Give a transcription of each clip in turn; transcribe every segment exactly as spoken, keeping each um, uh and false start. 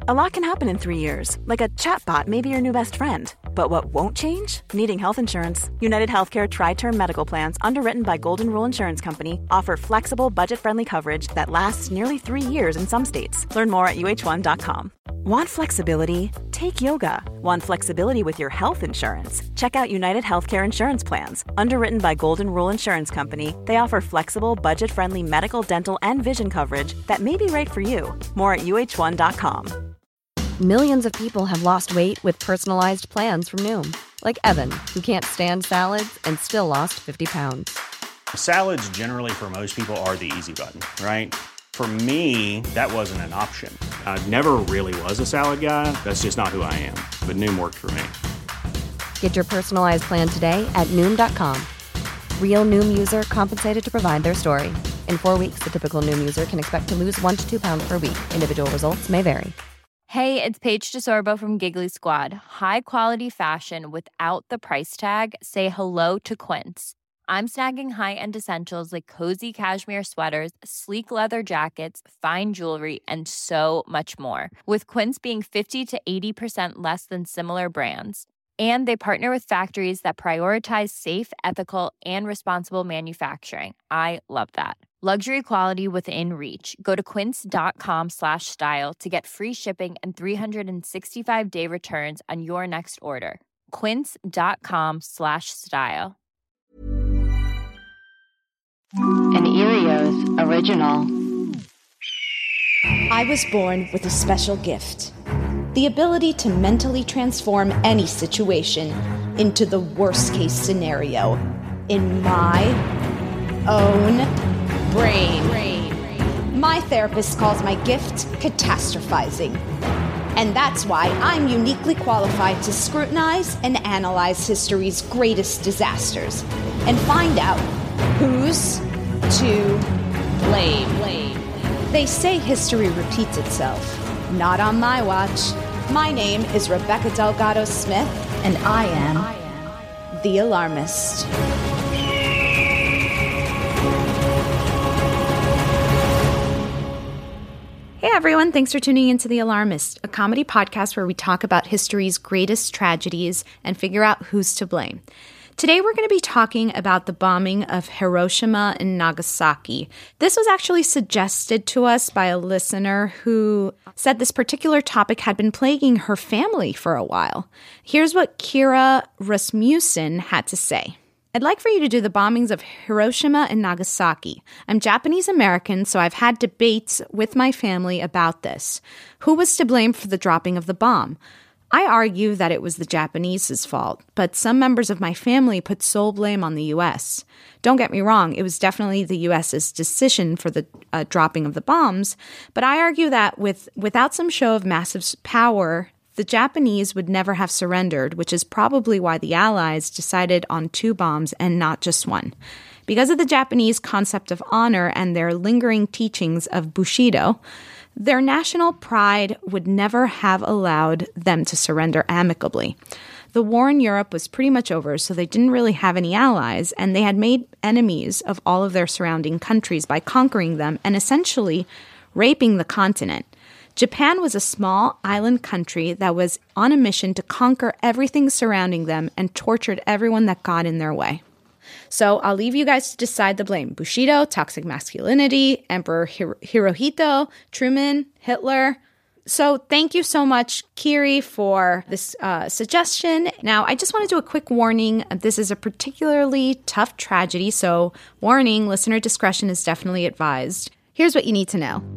A lot can happen in three years, like a chatbot may be your new best friend. But what won't change? Needing health insurance. United Healthcare Tri-Term Medical Plans, underwritten by Golden Rule Insurance Company, offer flexible, budget-friendly coverage that lasts nearly three years in some states. Learn more at U H one dot com. Want flexibility? Take yoga. Want flexibility with your health insurance? Check out United Healthcare Insurance Plans. Underwritten by Golden Rule Insurance Company, they offer flexible, budget-friendly medical, dental, and vision coverage that may be right for you. More at U H one dot com. Millions of people have lost weight with personalized plans from Noom. Like Evan, who can't stand salads and still lost fifty pounds. Salads generally for most people are the easy button, right? For me, that wasn't an option. I never really was a salad guy. That's just not who I am. But Noom worked for me. Get your personalized plan today at Noom dot com. Real Noom user compensated to provide their story. In four weeks, the typical Noom user can expect to lose one to two pounds per week. Individual results may vary. Hey, it's Paige DeSorbo from Giggly Squad. High quality fashion without the price tag. Say hello to Quince. I'm snagging high-end essentials like cozy cashmere sweaters, sleek leather jackets, fine jewelry, and so much more. With Quince being fifty to eighty percent less than similar brands. And they partner with factories that prioritize safe, ethical, and responsible manufacturing. I love that. Luxury quality within reach. Go to quince.com slash style to get free shipping and three sixty-five day returns on your next order. Quince.com slash style. An Erios original. I was born with a special gift. The ability to mentally transform any situation into the worst-case scenario in my own brain. My therapist calls my gift catastrophizing. And that's why I'm uniquely qualified to scrutinize and analyze history's greatest disasters and find out who's to blame. They say history repeats itself. Not on my watch. My name is Rebecca Delgado Smith, and I am the Alarmist. Hey everyone, thanks for tuning into The Alarmist, a comedy podcast where we talk about history's greatest tragedies and figure out who's to blame. Today we're going to be talking about the bombing of Hiroshima and Nagasaki. This was actually suggested to us by a listener who said this particular topic had been plaguing her family for a while. Here's what Kira Rasmussen had to say. I'd like for you to do the bombings of Hiroshima and Nagasaki. I'm Japanese American, so I've had debates with my family about this. Who was to blame for the dropping of the bomb? I argue that it was the Japanese's fault, but some members of my family put sole blame on the U S. Don't get me wrong, it was definitely the U S's decision for the uh, dropping of the bombs, but I argue that with without some show of massive power, the Japanese would never have surrendered, which is probably why the Allies decided on two bombs and not just one. Because of the Japanese concept of honor and their lingering teachings of Bushido, their national pride would never have allowed them to surrender amicably. The war in Europe was pretty much over, so they didn't really have any allies, and they had made enemies of all of their surrounding countries by conquering them and essentially raping the continent. Japan was a small island country that was on a mission to conquer everything surrounding them and tortured everyone that got in their way. So I'll leave you guys to decide the blame. Bushido, toxic masculinity, Emperor Hiro- Hirohito, Truman, Hitler. So thank you so much, Kiri, for this uh, suggestion. Now, I just want to do a quick warning. This is a particularly tough tragedy, so warning, listener discretion is definitely advised. Here's what you need to know.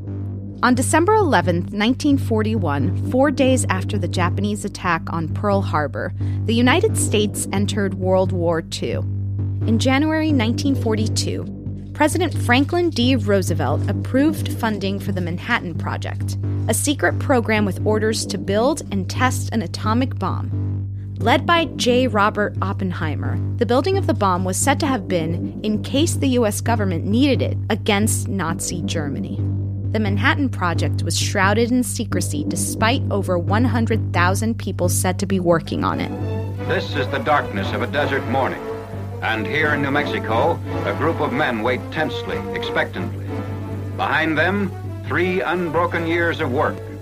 On December eleventh, nineteen forty-one, four days after the Japanese attack on Pearl Harbor, the United States entered World War Two. In January nineteen forty-two, President Franklin D. Roosevelt approved funding for the Manhattan Project, a secret program with orders to build and test an atomic bomb. Led by J. Robert Oppenheimer, the building of the bomb was said to have been in case the U S government needed it against Nazi Germany. The Manhattan Project was shrouded in secrecy despite over one hundred thousand people said to be working on it. This is the darkness of a desert morning. And here in New Mexico, a group of men wait tensely, expectantly. Behind them, three unbroken years of work.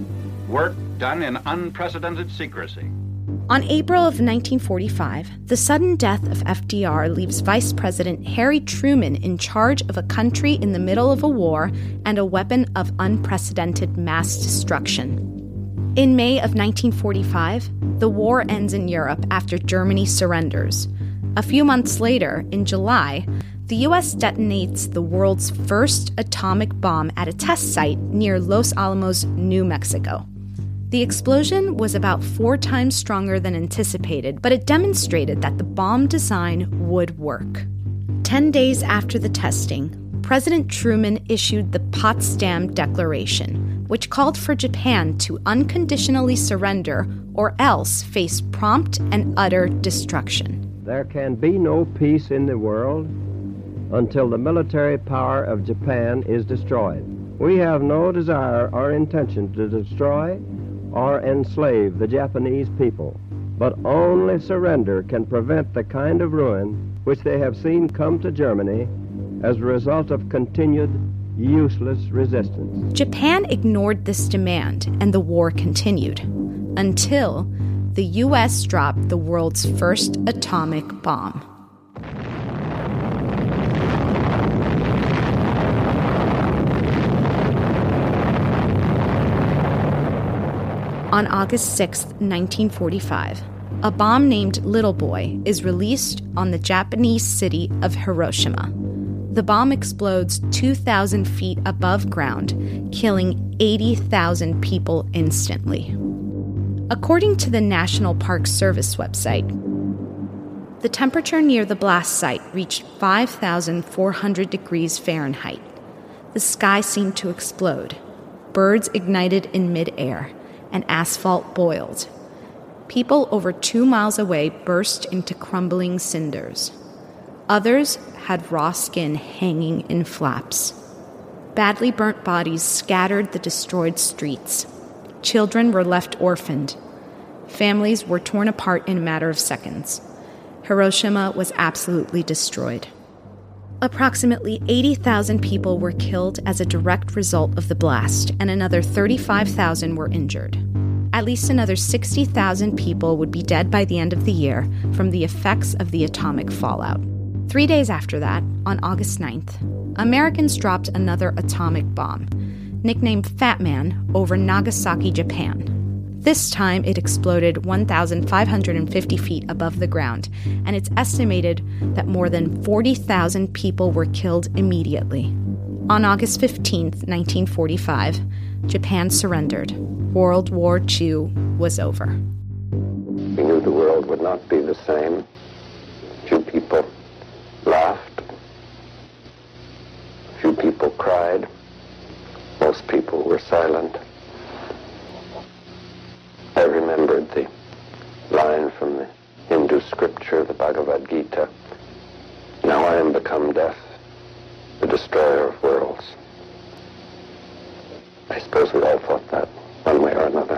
Work done in unprecedented secrecy. On April of nineteen forty-five, the sudden death of F D R leaves Vice President Harry Truman in charge of a country in the middle of a war and a weapon of unprecedented mass destruction. In May of nineteen forty-five, the war ends in Europe after Germany surrenders. A few months later, in July, the U S detonates the world's first atomic bomb at a test site near Los Alamos, New Mexico. The explosion was about four times stronger than anticipated, but it demonstrated that the bomb design would work. Ten days after the testing, President Truman issued the Potsdam Declaration, which called for Japan to unconditionally surrender or else face prompt and utter destruction. There can be no peace in the world until the military power of Japan is destroyed. We have no desire or intention to destroy or enslave the Japanese people, but only surrender can prevent the kind of ruin which they have seen come to Germany as a result of continued useless resistance. Japan ignored this demand, and the war continued until the U S dropped the world's first atomic bomb. On August sixth, nineteen forty-five, a bomb named Little Boy is released on the Japanese city of Hiroshima. The bomb explodes two thousand feet above ground, killing eighty thousand people instantly. According to the National Park Service website, the temperature near the blast site reached five thousand four hundred degrees Fahrenheit. The sky seemed to explode. Birds ignited in midair, and asphalt boiled. People over two miles away burst into crumbling cinders. Others had raw skin hanging in flaps. Badly burnt bodies scattered the destroyed streets. Children were left orphaned. Families were torn apart in a matter of seconds. Hiroshima was absolutely destroyed. Approximately eighty thousand people were killed as a direct result of the blast, and another thirty-five thousand were injured. At least another sixty thousand people would be dead by the end of the year from the effects of the atomic fallout. Three days after that, on August ninth, Americans dropped another atomic bomb, nicknamed Fat Man, over Nagasaki, Japan. This time, it exploded one thousand five hundred fifty feet above the ground, and it's estimated that more than forty thousand people were killed immediately. On August fifteenth, nineteen forty-five, Japan surrendered. World War Two was over. We knew the world would not be the same. Few people laughed. Few people cried. Most people were silent. I remembered the line from the Hindu scripture, the Bhagavad Gita. Now I am become death, the destroyer of worlds. I suppose we all thought that, one way or another.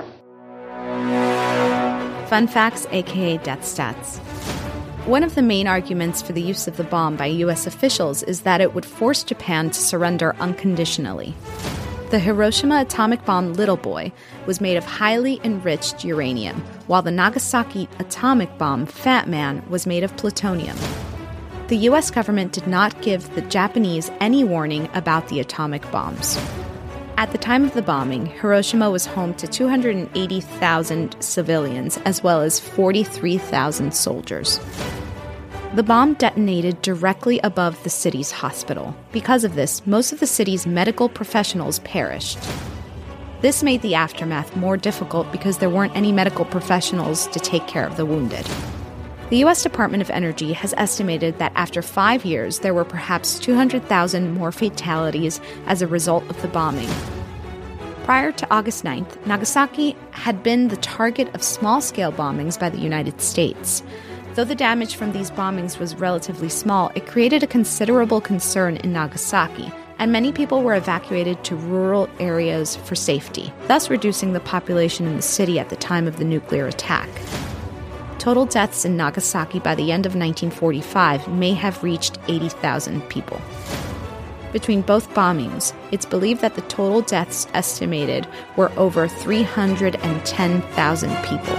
Fun facts, aka death stats. One of the main arguments for the use of the bomb by U S officials is that it would force Japan to surrender unconditionally. The Hiroshima atomic bomb Little Boy was made of highly enriched uranium, while the Nagasaki atomic bomb Fat Man was made of plutonium. The U S government did not give the Japanese any warning about the atomic bombs. At the time of the bombing, Hiroshima was home to two hundred eighty thousand civilians as well as forty-three thousand soldiers. The bomb detonated directly above the city's hospital. Because of this, most of the city's medical professionals perished. This made the aftermath more difficult because there weren't any medical professionals to take care of the wounded. The U S Department of Energy has estimated that after five years, there were perhaps two hundred thousand more fatalities as a result of the bombing. Prior to August ninth, Nagasaki had been the target of small-scale bombings by the United States. Though the damage from these bombings was relatively small, it created a considerable concern in Nagasaki, and many people were evacuated to rural areas for safety, thus reducing the population in the city at the time of the nuclear attack. Total deaths in Nagasaki by the end of nineteen forty-five may have reached eighty thousand people. Between both bombings, it's believed that the total deaths estimated were over three hundred ten thousand people.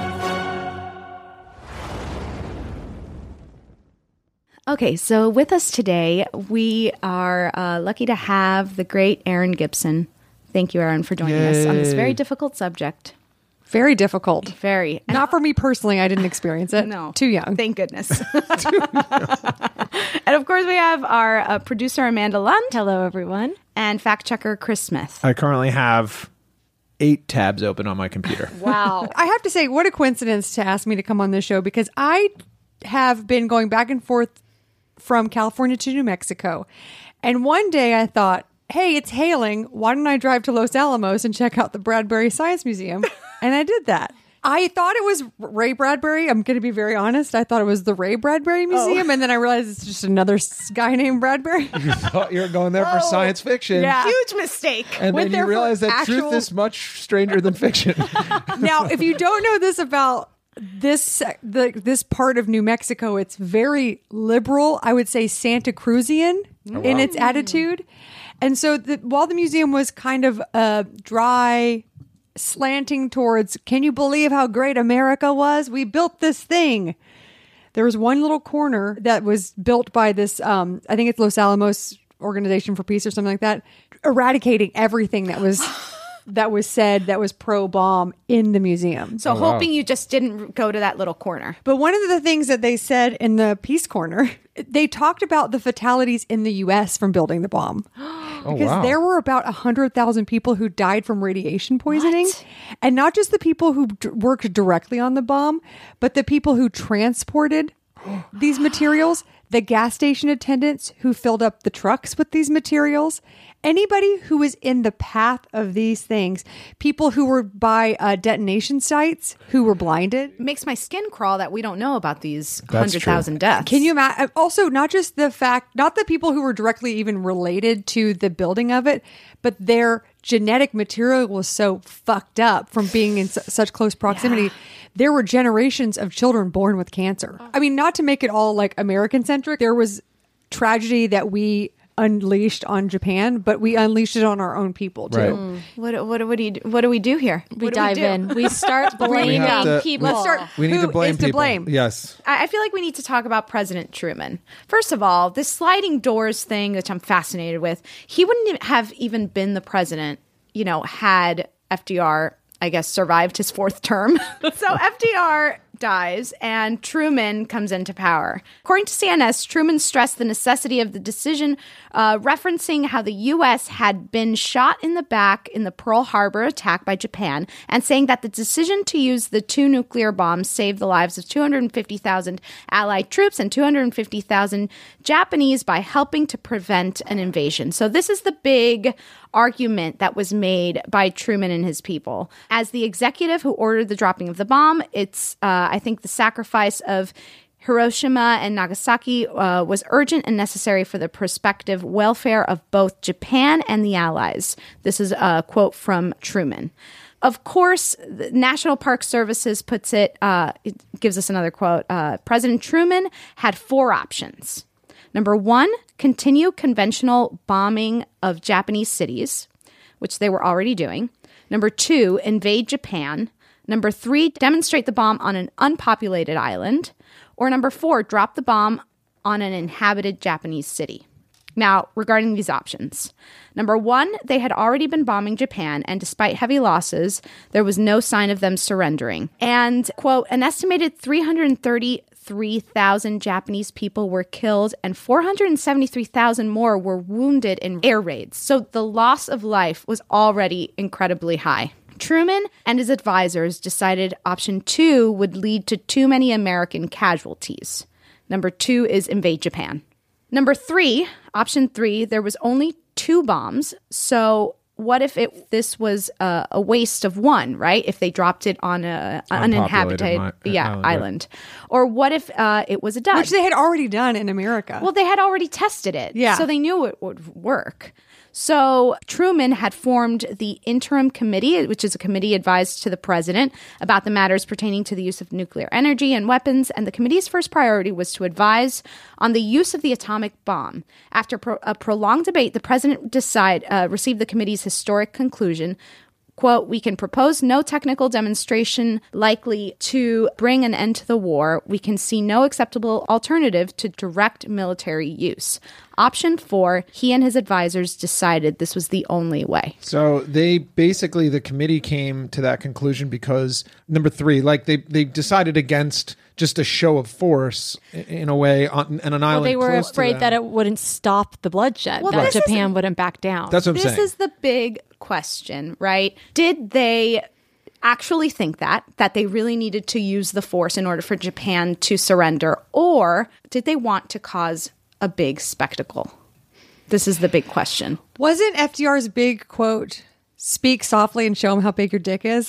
Okay, so with us today, we are uh, lucky to have the great Erin Gibson. Thank you, Erin, for joining Yay. us on this very difficult subject. Very difficult. Very. Not for me personally. I didn't experience it. No. Too young. Thank goodness. And of course, we have our uh, producer, Amanda Lund. Hello, everyone. And fact checker, Chris Smith. I currently have eight tabs open on my computer. Wow. I have to say, what a coincidence to ask me to come on this show, because I have been going back and forth from California to New Mexico. And one day I thought, hey, it's hailing. Why don't I drive to Los Alamos and check out the Bradbury Science Museum? And I did that. I thought it was Ray Bradbury. I'm going to be very honest. I thought it was the Ray Bradbury Museum. Oh. And then I realized it's just another guy named Bradbury. You thought you were going there for oh. science fiction. Yeah. Huge mistake. And Went then you realize that actual... truth is much stranger than fiction. Now, if you don't know this about this the this part of New Mexico, it's very liberal. I would say Santa Cruzian oh, in wow. its attitude. And so the, while the museum was kind of uh, dry, slanting towards, can you believe how great America was? We built this thing. There was one little corner that was built by this, um, I think it's Los Alamos Organization for Peace or something like that, eradicating everything that was... that was said that was pro-bomb in the museum. So oh, hoping wow. you just didn't go to that little corner. But one of the things that they said in the Peace Corner, they talked about the fatalities in the U S from building the bomb. Oh, because wow. there were about one hundred thousand people who died from radiation poisoning. What? And not just the people who d- worked directly on the bomb, but the people who transported these materials, the gas station attendants who filled up the trucks with these materials, anybody who was in the path of these things, people who were by uh, detonation sites who were blinded. Makes my skin crawl that we don't know about these That's one hundred thousand deaths. Can you imagine? Also, not just the fact, not the people who were directly even related to the building of it, but their genetic material was so fucked up from being in su- such close proximity. Yeah. There were generations of children born with cancer. I mean, not to make it all like American centric, there was tragedy that we unleashed on Japan, but we unleashed it on our own people too. Right. Mm. What what what do you what do we do here? We what dive we do? in. We start blaming we to, people. Let's start. We need Who to blame is people. To blame? Yes. I, I feel like we need to talk about President Truman. First of all, this sliding doors thing, which I'm fascinated with, he wouldn't have even been the president, you know, had F D R, I guess, survived his fourth term. So F D R dies and Truman comes into power. According to C N S, Truman stressed the necessity of the decision, uh, referencing how the U S had been shot in the back in the Pearl Harbor attack by Japan, and saying that the decision to use the two nuclear bombs saved the lives of two hundred fifty thousand Allied troops and two hundred fifty thousand Japanese by helping to prevent an invasion. So this is the big argument that was made by Truman and his people. As the executive who ordered the dropping of the bomb, it's, uh, I think, the sacrifice of Hiroshima and Nagasaki uh, was urgent and necessary for the prospective welfare of both Japan and the Allies. This is a quote from Truman. Of course, the National Park Services puts it, uh, it gives us another quote. Uh, President Truman had four options. Number one, continue conventional bombing of Japanese cities, which they were already doing. Number two, invade Japan. Number three, demonstrate the bomb on an unpopulated island. Or number four, drop the bomb on an inhabited Japanese city. Now, regarding these options, number one, they had already been bombing Japan, and despite heavy losses, there was no sign of them surrendering. And, quote, an estimated three hundred thirty-three thousand Japanese people were killed and four hundred seventy-three thousand more were wounded in air raids. So the loss of life was already incredibly high. Truman and his advisors decided option two would lead to too many American casualties. Number two is invade Japan. Number three, option three, there was only two bombs. So what if it this was a, a waste of one, right? If they dropped it on a an uninhabited mi- yeah, island. island. Or what if uh, it was a dud? Which they had already done in America. Well, they had already tested it. Yeah. So they knew it would work. So Truman had formed the Interim Committee, which is a committee advised to the president about the matters pertaining to the use of nuclear energy and weapons. And the committee's first priority was to advise on the use of the atomic bomb. After pro- a prolonged debate, the president decide, uh, received the committee's historic conclusion, quote, we can propose no technical demonstration likely to bring an end to the war. We can see no acceptable alternative to direct military use. Option four, he and his advisors decided this was the only way. So they basically, the committee came to that conclusion because, number three, like they, they decided against just a show of force in a way on, on an island. Well, they were close to afraid them. that it wouldn't stop the bloodshed, Well, that this Japan is- wouldn't back down. That's what I'm this saying. This is the big question, right? Did they actually think that, that they really needed to use the force in order for Japan to surrender, or did they want to cause a big spectacle? This is the big question. Wasn't F D R's big quote, speak softly and show them how big your dick is?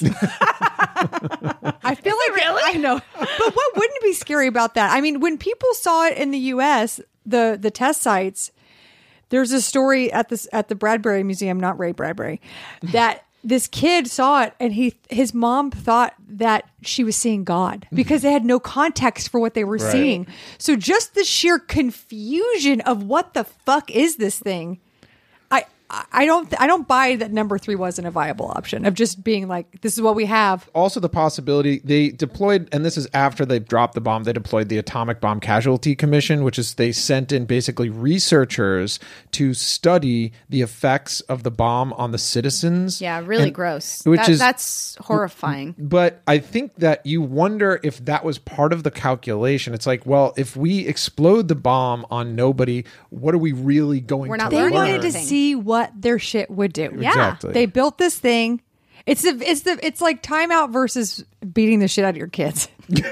I feel like really? I know. But what wouldn't be scary about that? I mean, when people saw it in the U S, the the test sites, there's a story at this at the Bradbury Museum, not Ray Bradbury, that this kid saw it and he his mom thought that she was seeing God because they had no context for what they were Right. seeing. So just the sheer confusion of what the fuck is this thing? I I don't I don't buy that number three wasn't a viable option of just being like, this is what we have. Also the possibility they deployed, and this is after they dropped the bomb, they deployed the Atomic Bomb Casualty Commission, which is they sent in basically researchers to study the effects of the bomb on the citizens. Yeah, really And- gross. Which That- is that's horrifying. But I think that you wonder if that was part of the calculation. It's like, well, if we explode the bomb on nobody, what are we really going We're to not They learn? wanted to Anything. see what their shit would do. Yeah. Exactly. They built this thing. It's the it's the it's like timeout versus beating the shit out of your kids.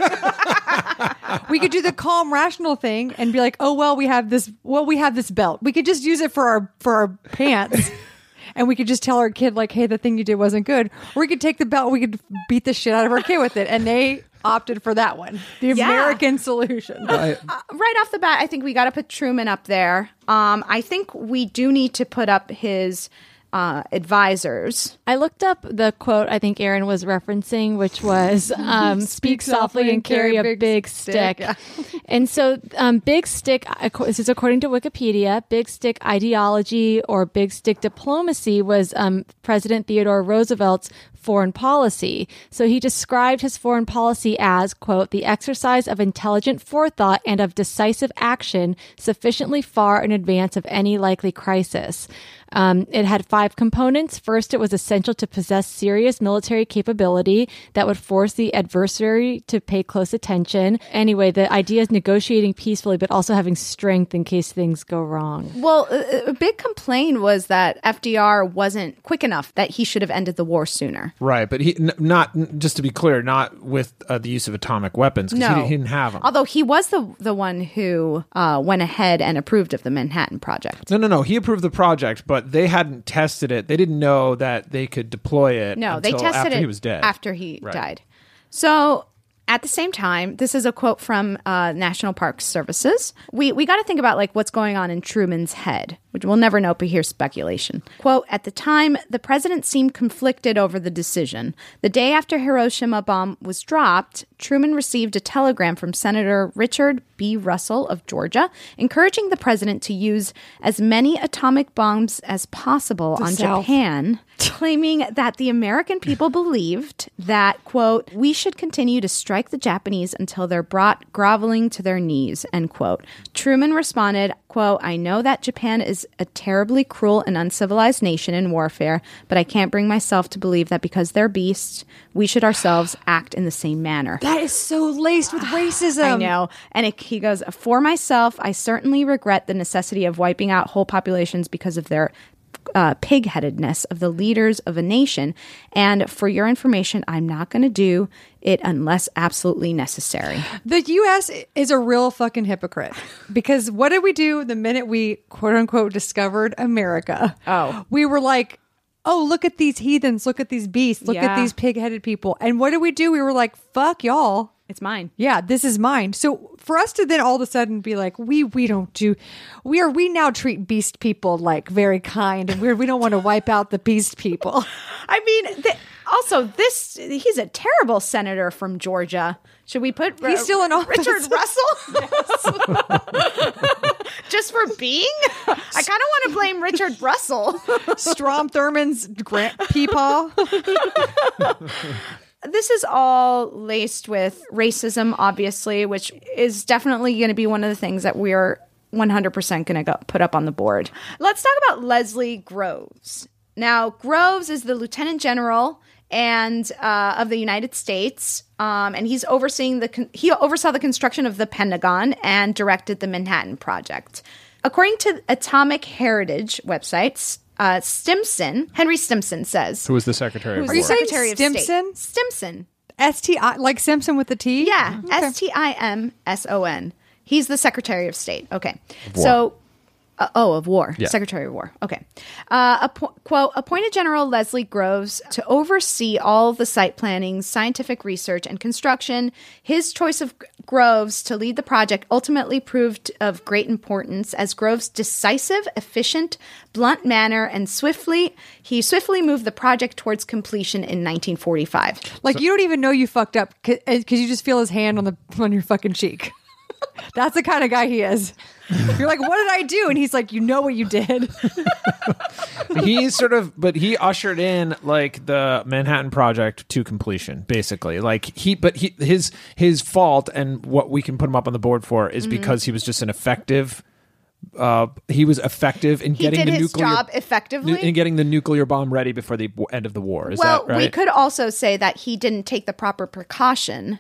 We could do the calm, rational thing and be like, oh well, we have this. Well, we have this belt. We could just use it for our for our pants, and we could just tell our kid like, hey, the thing you did wasn't good. Or we could take the belt. We could beat the shit out of our kid with it, and they opted for that one, the Yeah. American solution. I- Uh, right off the bat, I think we got to put Truman up there. Um, I think we do need to put up his uh, advisors. I looked up the quote I think Aaron was referencing, which was um, speak softly and carry a big, stick. Yeah. And so um, big stick, acco- this is according to Wikipedia, big stick ideology or big stick diplomacy was um, President Theodore Roosevelt's foreign policy. So he described his foreign policy as, quote, the exercise of intelligent forethought and of decisive action sufficiently far in advance of any likely crisis. Um, it had five components. First, it was essential to possess serious military capability that would force the adversary to pay close attention. Anyway, the idea is negotiating peacefully, but also having strength in case things go wrong. Well, a, a big complaint was that F D R wasn't quick enough, that he should have ended the war sooner. Right, but he n- not n- just to be clear, not with uh, the use of atomic weapons because No. he, he didn't have them. Although he was the the one who uh, went ahead and approved of the Manhattan Project. No, no, no. He approved the project, but they hadn't tested it. They didn't know that they could deploy it. No, they until tested after it he was dead. after he Right. died. So at the same time, this is a quote from uh, National Park Services. We we got to think about like what's going on in Truman's head, which we'll never know, but here's speculation. Quote, at the time, the president seemed conflicted over the decision. The day after Hiroshima bomb was dropped, Truman received a telegram from Senator Richard B. Russell of Georgia, encouraging the president to use as many atomic bombs as possible The on South. Japan, claiming that the American people believed that, quote, we should continue to strike the Japanese until they're brought groveling to their knees, end quote. Truman responded, quote, I know that Japan is a terribly cruel and uncivilized nation in warfare, but I can't bring myself to believe that because they're beasts, we should ourselves act in the same manner. That is so laced with racism. I know. And it, he goes, for myself, I certainly regret the necessity of wiping out whole populations because of their uh, pig-headedness of the leaders of a nation. And for your information, I'm not going to do it unless absolutely necessary. The U S is a real fucking hypocrite because what did we do the minute we quote unquote discovered America? Oh. We were like, oh, look at these heathens, look at these beasts, look Yeah. at these pig headed people. And what did we do? We were like, fuck y'all. It's mine. Yeah, this is mine. So for us to then all of a sudden be like, we we don't do, we are we now treat beast people like very kind, and we're we don't want to wipe out the beast people. I mean, th- also this he's a terrible senator from Georgia. Should we put he's uh, still in office? Richard Russell? Just for being? I kind of want to blame Richard Russell. Strom Thurmond's Grant Peepaw. This is all laced with racism, obviously, which is definitely going to be one of the things that we're one hundred percent going to put up on the board. Let's talk about Leslie Groves. Now, Groves is the Lieutenant General and uh, of the United States, um, and he's overseeing the con- he oversaw the construction of the Pentagon and directed the Manhattan Project. According to Atomic Heritage websites, uh, Stimson, Henry Stimson says, who was the Secretary of War? Are you saying Secretary of Stimson? State. Stimson. S T I, like Simpson with the T? Yeah, Okay. S T I M S O N. He's the Secretary of State. Okay. So, uh, oh, of War. Yeah. Secretary of War. Okay. Uh, appo- quote, appointed General Leslie Groves to oversee all of the site planning, scientific research, and construction. His choice of Groves to lead the project ultimately proved of great importance as Groves' decisive, efficient, blunt manner and swiftly, he swiftly moved the project towards completion in nineteen forty-five. Like, so, you don't even know you fucked up because you just feel his hand on the on your fucking cheek. That's the kind of guy he is. You're like, what did I do? And he's like, you know what you did. He's sort of, but he ushered in like the Manhattan Project to completion, basically. Like he, but he, his his fault, and what we can put him up on the board for is mm-hmm. because he was just an effective. Uh, he was effective in he getting did the his nuclear job effectively in getting the nuclear bomb ready before the end of the war. Is well, that right? We could also say that he didn't take the proper precaution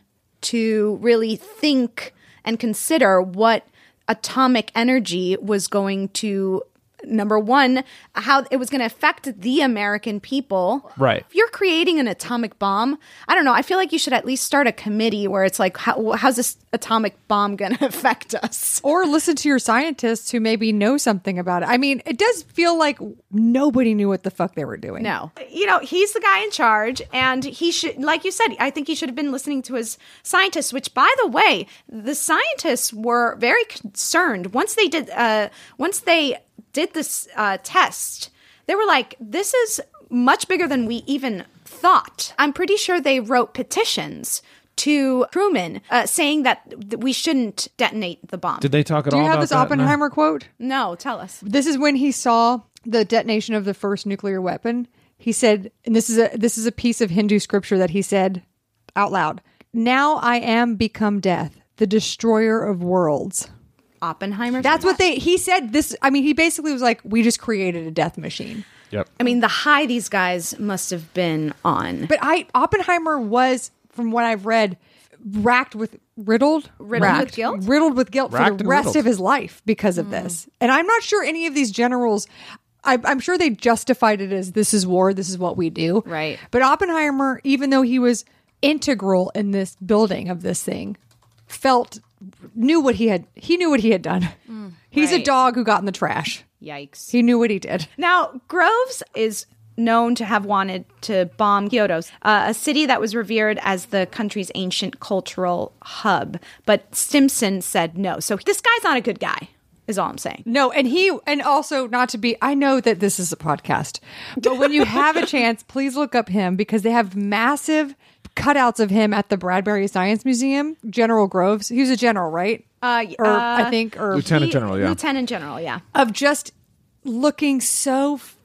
to really think and consider what atomic energy was going to, number one, how it was going to affect the American people. Right. If you're creating an atomic bomb, I don't know, I feel like you should at least start a committee where it's like, how, how's this atomic bomb going to affect us? Or listen to your scientists who maybe know something about it. I mean, it does feel like nobody knew what the fuck they were doing. No. You know, he's the guy in charge, and he should, like you said, I think he should have been listening to his scientists, which, by the way, the scientists were very concerned. Once they did, uh, once they did this uh, test, they were like, this is much bigger than we even thought. I'm pretty sure they wrote petitions to Truman uh, saying that th- we shouldn't detonate the bomb. Did they talk at Do all you have about this that? Oppenheimer No. quote? No, tell us. This is when he saw the detonation of the first nuclear weapon. He said, and this is a this is a piece of Hindu scripture that he said out loud. Now I am become death, the destroyer of worlds. Oppenheimer. That's what they, he said this. I mean, he basically was like, we just created a death machine. Yep. I mean, the high these guys must have been on. But I, Oppenheimer was, from what I've read, racked with, riddled? Riddled racked, with guilt? Riddled with guilt Racked for the and rest riddled. of his life because of mm. this. And I'm not sure any of these generals, I, I'm sure they justified it as this is war, this is what we do. Right. But Oppenheimer, even though he was integral in this building of this thing, felt knew what he had he knew what he had done. Mm, He's right. a dog who got in the trash. Yikes. He knew what he did. Now, Groves is known to have wanted to bomb Kyoto, uh, a city that was revered as the country's ancient cultural hub. But Stimson said no. So this guy's not a good guy, is all I'm saying. No, and he, and also not to be, I know that this is a podcast, but when you have a chance, please look up him because they have massive cutouts of him at the Bradbury Science Museum. General Groves, he was a general, right? Uh, or uh, I think, or Lieutenant he, General, yeah. Lieutenant General, yeah. Of just looking so f-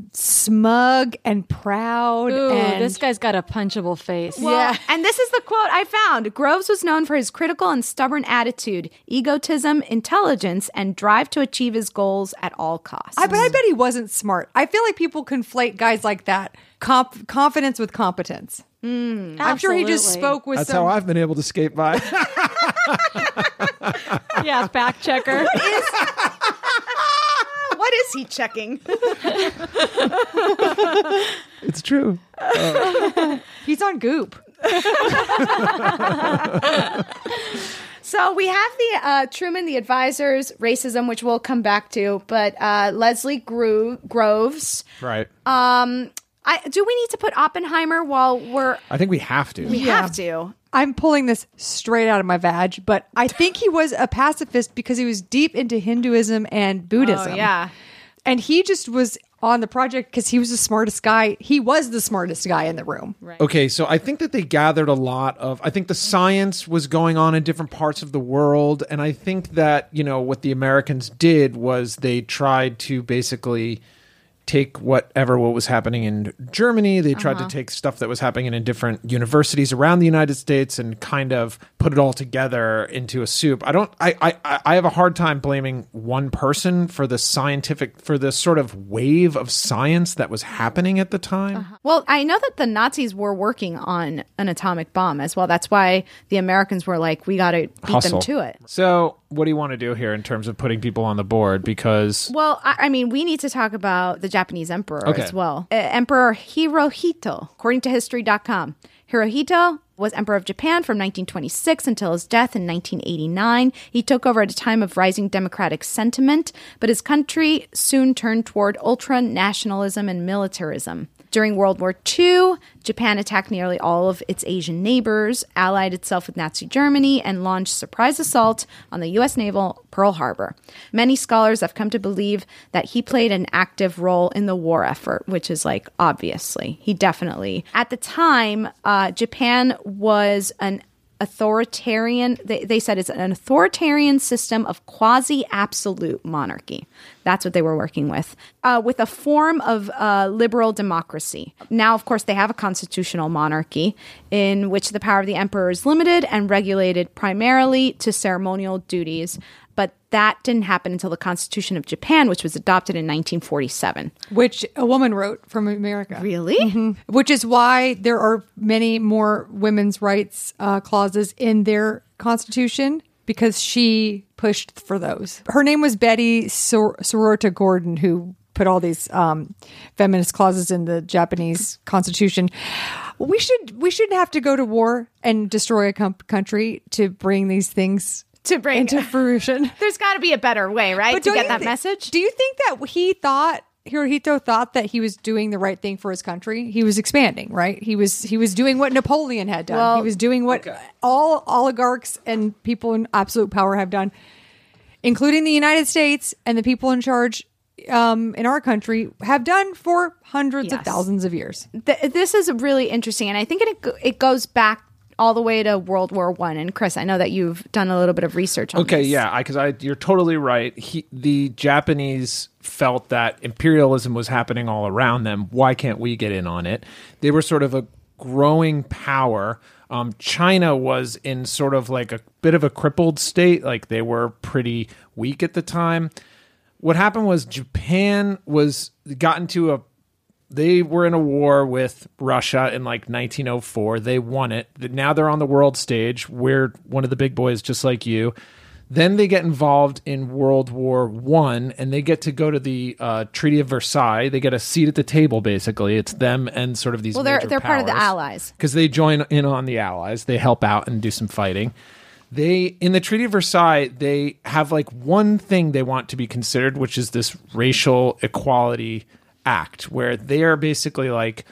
smug and proud. Ooh, and this guy's got a punchable face. Well, yeah. And this is the quote I found. Groves was known for his critical and stubborn attitude, egotism, intelligence, and drive to achieve his goals at all costs. I, but I bet he wasn't smart. I feel like people conflate guys like that, comp- confidence with competence. Mm, I'm sure he just spoke with That's some... how I've been able to skate by. Yeah, fact checker. What is, what is he checking? It's true. Uh, he's on Goop. So we have the uh, Truman, the advisors, racism, which we'll come back to, but uh, Leslie Gro- Groves. Right. Um, I, do we need to put Oppenheimer while we're... I think we have to. We Yeah. have to. I'm pulling this straight out of my vag, but I think he was a pacifist because he was deep into Hinduism and Buddhism. Oh, yeah. And he just was on the project because he was the smartest guy. He was the smartest guy in the room. Right. Okay, so I think that they gathered a lot of, I think the science was going on in different parts of the world. And I think that, you know, what the Americans did was they tried to basically take whatever what was happening in Germany. They tried Uh-huh. to take stuff that was happening in different universities around the United States and kind of put it all together into a soup. I don't. I I I have a hard time blaming one person for the scientific for the sort of wave of science that was happening at the time. Uh-huh. Well, I know that the Nazis were working on an atomic bomb as well. That's why the Americans were like, we got to beat Hustle. them to it. So, what do you want to do here in terms of putting people on the board? Because Well, I, I mean, we need to talk about the Japanese emperor Okay. as well. Uh, Emperor Hirohito, according to history dot com. Hirohito was emperor of Japan from nineteen twenty-six until his death in nineteen eighty-nine. He took over at a time of rising democratic sentiment, but his country soon turned toward ultra-nationalism and militarism. During World War Two, Japan attacked nearly all of its Asian neighbors, allied itself with Nazi Germany, and launched surprise assault on the U S naval Pearl Harbor. Many scholars have come to believe that he played an active role in the war effort, which is like, obviously, he definitely. At the time, uh, Japan was an authoritarian, they, they said it's an authoritarian system of quasi-absolute monarchy. That's what they were working with, uh, with a form of uh, liberal democracy. Now, of course, they have a constitutional monarchy in which the power of the emperor is limited and regulated primarily to ceremonial duties. But that didn't happen until the Constitution of Japan, which was adopted in nineteen forty-seven. Which a woman wrote from America. Really? Mm-hmm. Which is why there are many more women's rights uh, clauses in their constitution, because she pushed for those. Her name was Betty Sor- Sorota Gordon, who put all these um, feminist clauses in the Japanese constitution. We should we shouldn't have to go to war and destroy a com- country to bring these things to bring into fruition. There's got to be a better way, right, But to don't get you that thi- message? Do you think that he thought Hirohito thought that he was doing the right thing for his country? He was expanding, right? He was he was doing what Napoleon had done. Well, he was doing what all oligarchs and people in absolute power have done, including the United States and the people in charge um, in our country have done for hundreds of Yes. thousands of years. Th- this is really interesting, and I think it it goes back all the way to World War One. And Chris, I know that you've done a little bit of research on Okay, this. yeah, because I, you're totally right. He, the Japanese felt that imperialism was happening all around them. Why can't we get in on it? They were sort of a growing power. Um, China was in sort of like a bit of a crippled state. Like they were pretty weak at the time. What happened was Japan was got into a They were in a war with Russia in like nineteen oh four. They won it. Now they're on the world stage. We're one of the big boys, just like you. Then they get involved in World War One, and they get to go to the uh, Treaty of Versailles. They get a seat at the table, basically. It's them and sort of these Well, they're major they're part of the powers. Allies. Because they join in on the Allies. They help out and do some fighting. They in the Treaty of Versailles, they have like one thing they want to be considered, which is this racial equality act, where they are basically like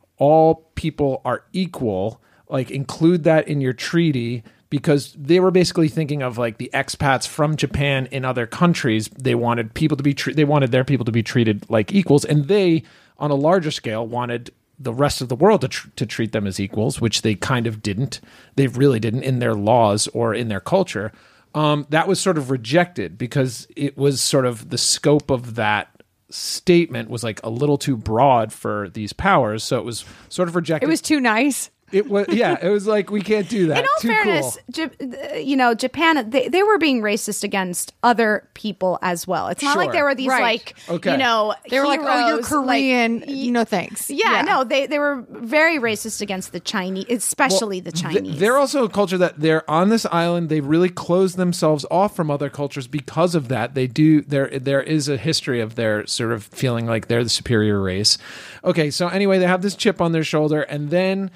all people are equal, like include that in your treaty, because they were basically thinking of like the expats from Japan in other countries. They wanted people to be tre- they wanted their people to be treated like equals, and they on a larger scale wanted the rest of the world to, tr- to treat them as equals, which they kind of didn't. They really didn't in their laws or in their culture. Um, that was sort of rejected because it was sort of the scope of that statement was like a little too broad for these powers. So it was sort of rejected. It was too nice. It was, yeah, it was like, we can't do that. In all Too fairness, cool. J- you know, Japan, they, they were being racist against other people as well. It's not Sure. like there were these Right. like, Okay. you know, They were like, oh, you're heroes, like- Korean. you know, thanks. Yeah, no, they, they were very racist against the Chinese, especially the Th- Chinese. they're also a culture that they're on this island. They really close themselves off from other cultures because of that. They do there. There is a history of their sort of feeling like they're the superior race. Okay, so anyway, they have this chip on their shoulder, and then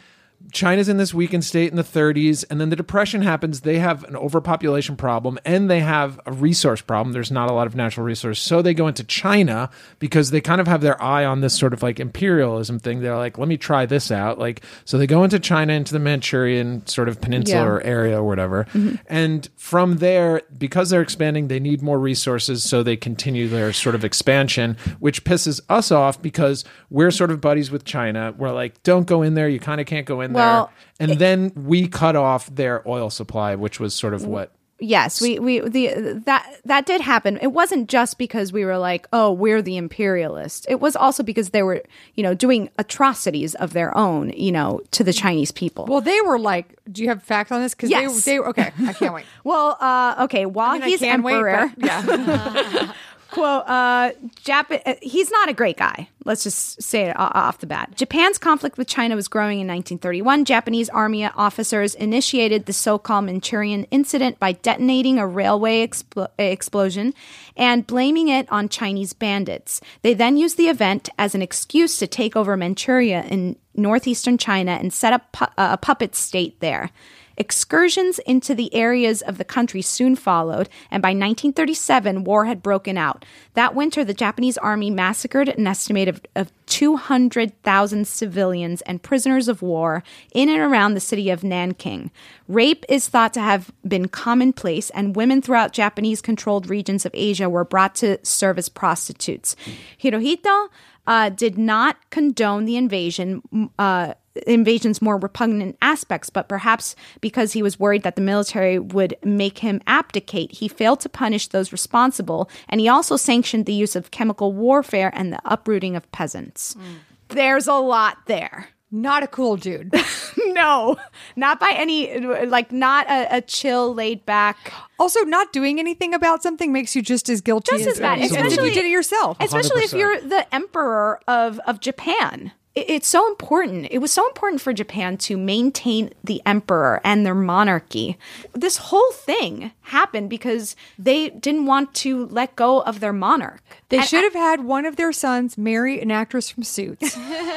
China's in this weakened state in the thirties, and then the Depression happens. They have an overpopulation problem, and they have a resource problem. There's not a lot of natural resources. So they go into China because they kind of have their eye on this sort of like imperialism thing. They're like, let me try this out. Like, so they go into China, into the Manchurian sort of peninsula Yeah. area or whatever. Mhm. And from there, because they're expanding, they need more resources. So they continue their sort of expansion, which pisses us off because we're sort of buddies with China. We're like, don't go in there. You kind of can't go in Well, there. And then we cut off their oil supply, which was sort of what. Yes, we we the that that did happen. It wasn't just because we were like, oh, we're the imperialists. It was also because they were, you know, doing atrocities of their own, you know, to the Chinese people. Well, they were like, do you have facts on this? Because Yes. they, they okay. I can't wait. Well, uh, okay, while I mean, I he's can wait, emperor, but- yeah. quote, uh, Jap- uh, he's not a great guy. Let's just say it o- off the bat. Japan's conflict with China was growing in nineteen thirty-one. Japanese army officers initiated the so-called Manchurian incident by detonating a railway expl- explosion and blaming it on Chinese bandits. They then used the event as an excuse to take over Manchuria in northeastern China and set up pu- a puppet state there. Excursions into the areas of the country soon followed, and by nineteen thirty-seven, war had broken out. That winter, the Japanese army massacred an estimate of, of two hundred thousand civilians and prisoners of war in and around the city of Nanking. Rape is thought to have been commonplace, and women throughout Japanese-controlled regions of Asia were brought to serve as prostitutes. Hirohito uh, did not condone the invasion, uh, invasion's more repugnant aspects, but perhaps because he was worried that the military would make him abdicate, he failed to punish those responsible, and he also sanctioned the use of chemical warfare and the uprooting of peasants. Mm. There's a lot there. Not a cool dude. No, not by any, like not a, a chill, laid back. Also, not doing anything about something makes you just as guilty Just as bad, as especially you did it yourself. Especially if one hundred percent. you're the emperor of, of Japan. It- It's so important. It was so important for Japan to maintain the emperor and their monarchy. This whole thing happened because they didn't want to let go of their monarch. They And should have had one of their sons marry an actress from Suits.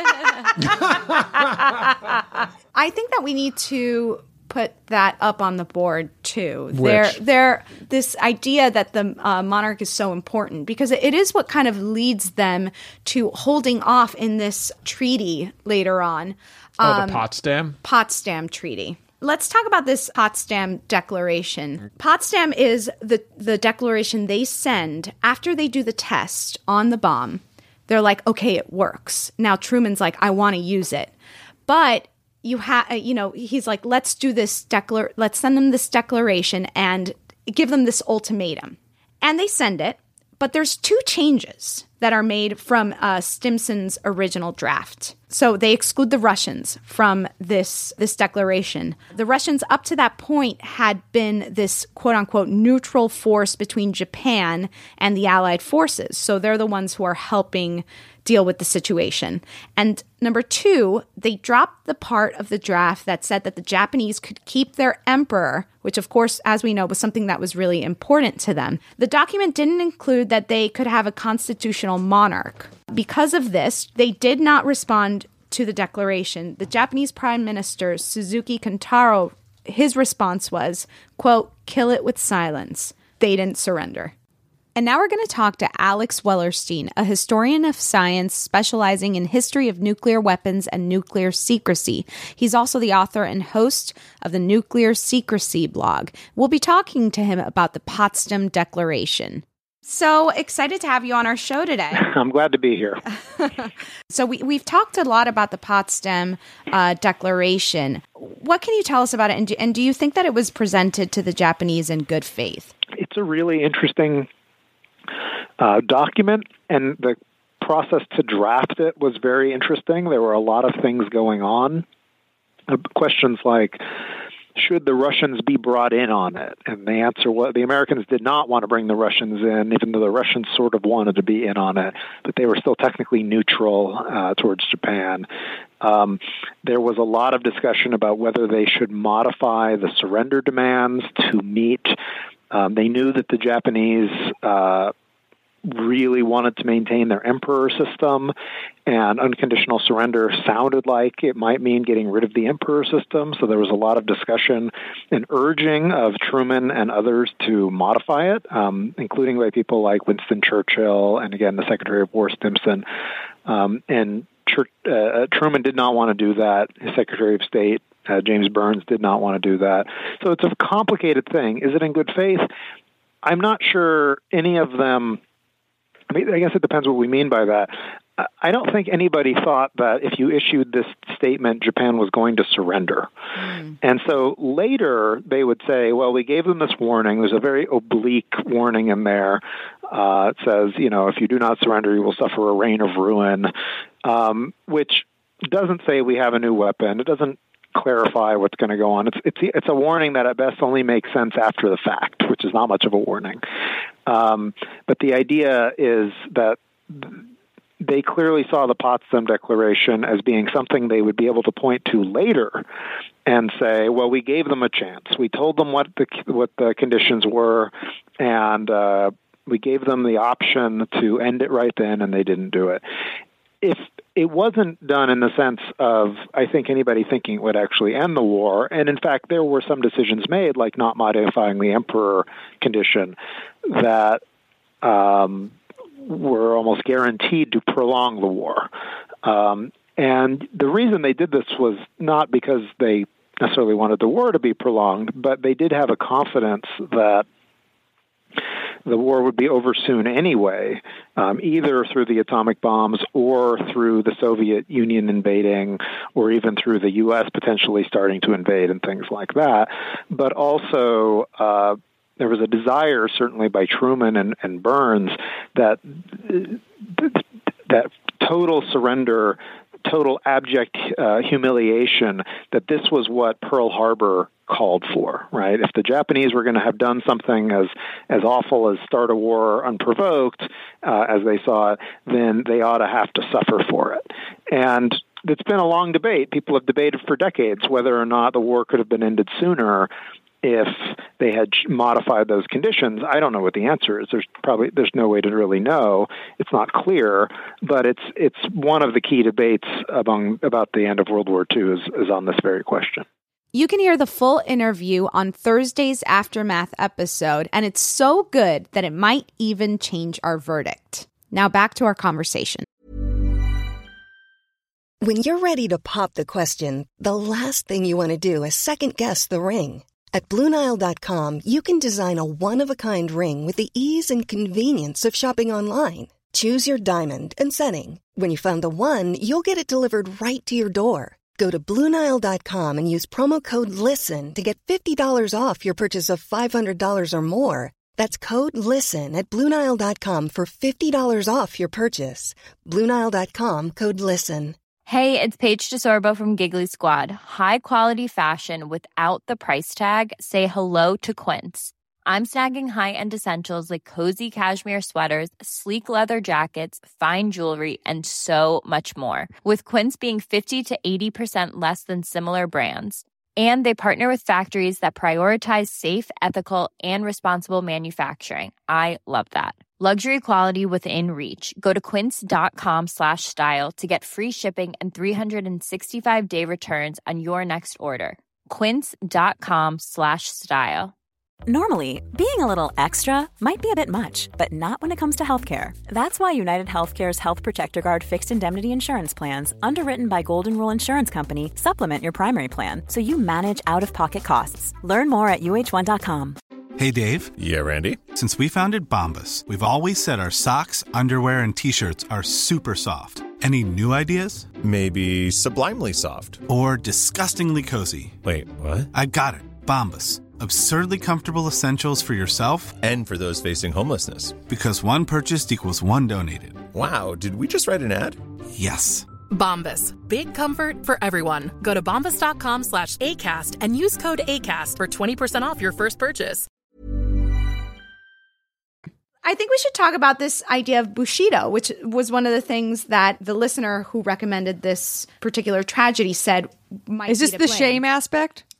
I think that we need to put that up on the board too. Which? There, there, this idea that the uh, monarch is so important because it is what kind of leads them to holding off in this treaty later on. Oh, Um, the Potsdam? Potsdam Treaty. Let's talk about this Potsdam Declaration. Potsdam is the, the declaration they send after they do the test on the bomb. They're like, okay, it works. Now Truman's like, I want to use it. But you have, you know, he's like, let's do this declar, let's send them this declaration and give them this ultimatum. And they send it, but there's two changes that are made from uh, Stimson's original draft. So they exclude the Russians from this this declaration. The Russians up to that point had been this quote unquote neutral force between Japan and the Allied forces. So they're the ones who are helping deal with the situation. And number two, they dropped the part of the draft that said that the Japanese could keep their emperor, which of course, as we know, was something that was really important to them. The document didn't include that they could have a constitutional monarch. Because of this, they did not respond to the declaration. The Japanese Prime Minister, Suzuki Kintaro, his response was, quote, kill it with silence. They didn't surrender. And now we're going to talk to Alex Wellerstein, a historian of science specializing in history of nuclear weapons and nuclear secrecy. He's also the author and host of the Nuclear Secrecy blog. We'll be talking to him about the Potsdam Declaration. So excited to have you on our show today. I'm glad to be here. So we, we've talked a lot about the Potsdam uh, Declaration. What can you tell us about it? And do, and do you think that it was presented to the Japanese in good faith? It's a really interesting uh, document, and the process to draft it was very interesting. There were a lot of things going on. Uh, questions like, should the Russians be brought in on it? And the answer was the Americans did not want to bring the Russians in, even though the Russians sort of wanted to be in on it, but they were still technically neutral uh, towards Japan. Um, there was a lot of discussion about whether they should modify the surrender demands to meet. Um, they knew that the Japanese uh, really wanted to maintain their emperor system, and unconditional surrender sounded like it might mean getting rid of the emperor system. So there was a lot of discussion and urging of Truman and others to modify it, um, including by people like Winston Churchill and, again, the Secretary of War Stimson. Um, and Chur- uh, Truman did not want to do that. His Secretary of State, uh, James Burns, did not want to do that. So it's a complicated thing. Is it in good faith? I'm not sure any of them. I mean, I guess it depends what we mean by that. I don't think anybody thought that if you issued this statement, Japan was going to surrender. Mm. And so later they would say, well, we gave them this warning. There's a very oblique warning in there. Uh, it says, you know, if you do not surrender, you will suffer a reign of ruin, um, which doesn't say we have a new weapon. It doesn't clarify what's going to go on. It's, it's, it's a warning that at best only makes sense after the fact, which is not much of a warning. Um, but the idea is that they clearly saw the Potsdam Declaration as being something they would be able to point to later and say, well, we gave them a chance. We told them what the what the conditions were, and uh, we gave them the option to end it right then, and they didn't do it. If it wasn't done in the sense of, I think, anybody thinking it would actually end the war, and in fact, there were some decisions made, like not modifying the emperor condition, that um, were almost guaranteed to prolong the war. Um, and the reason they did this was not because they necessarily wanted the war to be prolonged, but they did have a confidence that the war would be over soon anyway, um, either through the atomic bombs or through the Soviet Union invading, or even through the U S potentially starting to invade and things like that. But also, uh, there was a desire, certainly by Truman and, and Burns, that that total surrender, total abject uh, humiliation, that this was what Pearl Harbor called for, right? If the Japanese were going to have done something as as awful as start a war unprovoked, uh, as they saw it, then they ought to have to suffer for it. And it's been a long debate. People have debated for decades whether or not the war could have been ended sooner if they had modified those conditions. I don't know what the answer is. There's probably there's no way to really know. It's not clear, but it's it's one of the key debates among about the end of World War Two is, is on this very question. You can hear the full interview on Thursday's Aftermath episode, and it's so good that it might even change our verdict. Now back to our conversation. When you're ready to pop the question, the last thing you want to do is second-guess the ring. At Blue Nile dot com, you can design a one-of-a-kind ring with the ease and convenience of shopping online. Choose your diamond and setting. When you find the one, you'll get it delivered right to your door. Go to Blue Nile dot com and use promo code LISTEN to get fifty dollars off your purchase of five hundred dollars or more. That's code LISTEN at Blue Nile dot com for fifty dollars off your purchase. Blue Nile dot com, code LISTEN. Hey, it's Paige DeSorbo from Giggly Squad. High quality fashion without the price tag. Say hello to Quince. I'm snagging high-end essentials like cozy cashmere sweaters, sleek leather jackets, fine jewelry, and so much more. With Quince being fifty to eighty percent less than similar brands. And they partner with factories that prioritize safe, ethical, and responsible manufacturing. I love that. Luxury quality within reach. Go to quince.com slash style to get free shipping and three sixty-five day returns on your next order. Quince.com slash style. Normally, being a little extra might be a bit much, but not when it comes to healthcare. That's why United Healthcare's Health Protector Guard fixed indemnity insurance plans, underwritten by Golden Rule Insurance Company, supplement your primary plan so you manage out-of-pocket costs. Learn more at U H one dot com. Hey, Dave. Yeah, Randy. Since we founded Bombas, we've always said our socks, underwear, and T-shirts are super soft. Any new ideas? Maybe sublimely soft. Or disgustingly cozy. Wait, what? I got it. Bombas. Absurdly comfortable essentials for yourself and for those facing homelessness. Because one purchased equals one donated. Wow, did we just write an ad? Yes. Bombas. Big comfort for everyone. Go to bombas.com slash ACAST and use code ACAST for twenty percent off your first purchase. I think we should talk about this idea of Bushido, which was one of the things that the listener who recommended this particular tragedy said might Is this be to the blame. shame aspect?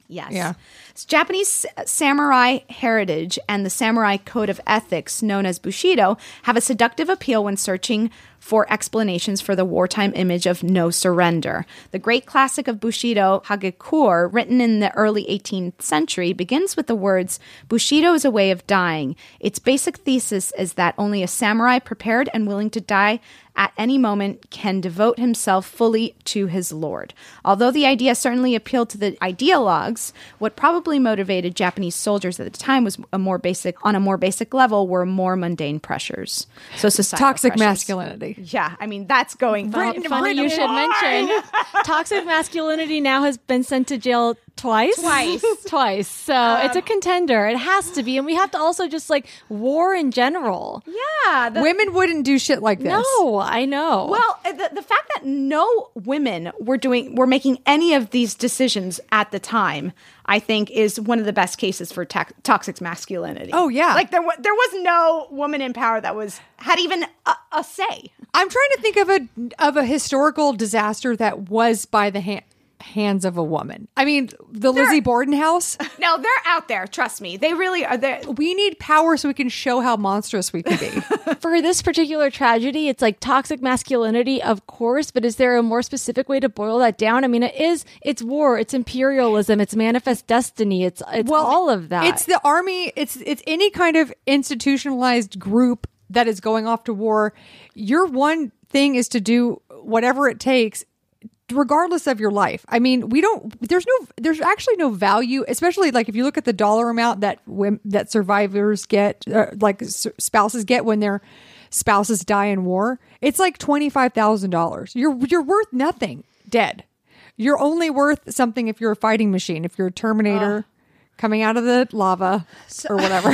Yes. Yeah. It's Japanese samurai heritage and the samurai code of ethics, known as Bushido, have a seductive appeal when searching for explanations for the wartime image of no surrender. The great classic of Bushido, Hagekure, written in the early eighteenth century, begins with the words, "Bushido is a way of dying. Its basic thesis is that only a samurai prepared and willing to die at any moment can devote himself fully to his lord." Although the idea certainly appealed to the ideologues, what probably motivated Japanese soldiers at the time was a more basic, on a more basic level, were more mundane pressures. So societal Toxic pressures. masculinity. Yeah, I mean that's going Funny, written, funny written you should hard. mention toxic masculinity now has been sent to jail twice. Twice. Twice. So Um, it's a contender. It has to be. And we have to also just like war in general. Yeah. the- Women wouldn't do shit like this. No, I know. Well, uh, the, the fact that no women were doing were making any of these decisions at the time, I think, is one of the best cases for ta- toxic masculinity. Oh, yeah. like there wa- there was no woman in power that was had even a, a say. I'm trying to think of a of a historical disaster that was by the hand. hands of a woman. I mean, the They're- Lizzie Borden house. No, they're out there. Trust me, they really are. There. We need power so we can show how monstrous we can be. For this particular tragedy, it's like toxic masculinity, of course, but is there a more specific way to boil that down? I mean, it is, it's war, it's imperialism, it's manifest destiny, it's it's Well, all of that. It's the army. It's it's any kind of institutionalized group that is going off to war. Your one thing is to do whatever it takes, regardless of your life. I mean, we don't, there's no, there's actually no value, especially like if you look at the dollar amount that women, that survivors get, uh, like s- spouses get when their spouses die in war, it's like twenty-five thousand dollars. You're, you're worth nothing dead. You're only worth something if you're a fighting machine, if you're a Terminator coming out of the lava or whatever.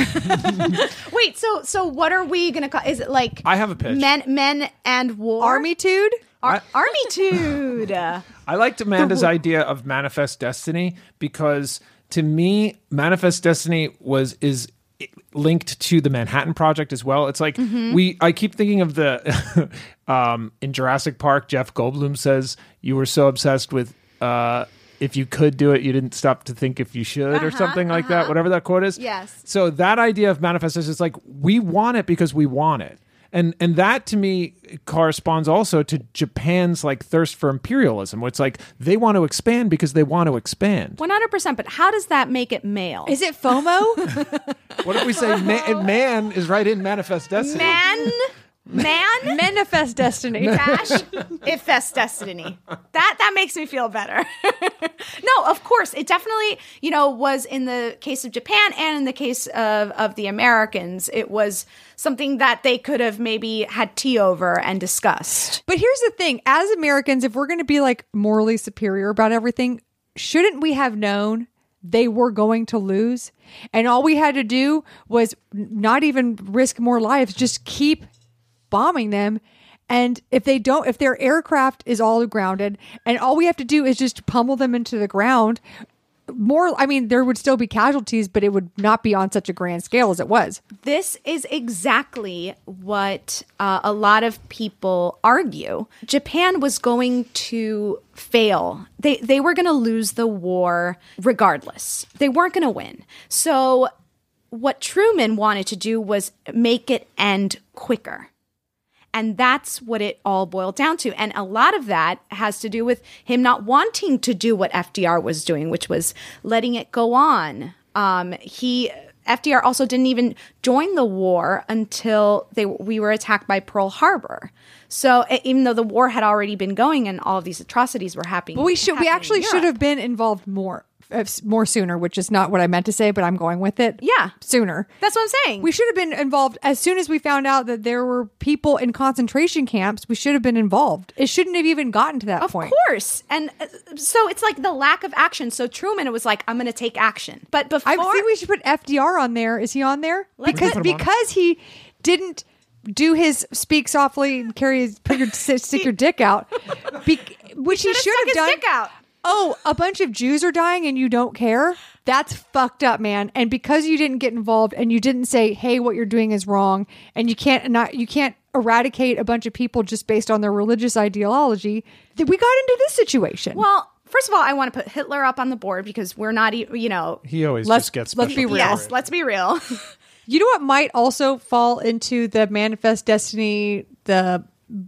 Wait, so so what are we gonna call? Is it like I have a pitch. Men, men and war, Army-tude? Ar- Army-tude. I liked Amanda's idea of manifest destiny because to me, manifest destiny was is linked to the Manhattan Project as well. It's like Mm-hmm. we I keep thinking of the um in Jurassic Park, Jeff Goldblum says you were so obsessed with uh if you could do it, you didn't stop to think if you should or Uh-huh, something like uh-huh. that, whatever that quote is. Yes. So that idea of manifest is like we want it because we want it. And and that to me corresponds also to Japan's like thirst for imperialism, where it's like they want to expand because they want to expand. one hundred percent. But how does that make it male? Is it FOMO? What if we say man, man is right in manifest destiny? Man, man, Manifest destiny. dash, ifest destiny. That that makes me feel better. No, of course, it definitely, you know, was in the case of Japan and in the case of of the Americans. It was something that they could have maybe had tea over and discussed. But here's the thing. As Americans, if we're going to be like morally superior about everything, shouldn't we have known they were going to lose? And all we had to do was not even risk more lives, just keep bombing them. And if they don't, if their aircraft is all grounded and all we have to do is just pummel them into the ground, more, I mean, there would still be casualties, but it would not be on such a grand scale as it was. This is exactly what uh, a lot of people argue. Japan was going to fail. They they were going to lose the war regardless. They weren't going to win. So what Truman wanted to do was make it end quicker. And that's what it all boiled down to. And a lot of that has to do with him not wanting to do what F D R was doing, which was letting it go on. Um, he F D R also didn't even join the war until they we were attacked by Pearl Harbor. So even though the war had already been going and all of these atrocities were happening, But we should we happening in actually should Europe. have been involved more uh, more sooner, which is not what I meant to say, but I'm going with it. Yeah. Sooner. That's what I'm saying. We should have been involved as soon as we found out that there were people in concentration camps. We should have been involved. It shouldn't have even gotten to that Of point. course. And uh, so it's like the lack of action. So Truman, it was like, I'm going to take action. But before... I think we should put F D R on there. Is he on there? Let's because put him on. because he didn't do his speak softly and carry his put your stick your dick out, be, which he should've should stuck have his done. dick out. Oh, a bunch of Jews are dying and you don't care? That's fucked up, man. And because you didn't get involved and you didn't say, "Hey, what you're doing is wrong," and you can't not you can't eradicate a bunch of people just based on their religious ideology, that we got into this situation. Well, first of all, I want to put Hitler up on the board because we're not, e- you know, He always Let's- just gets let's special be real. yes, let's be real. You know what might also fall into the manifest destiny, the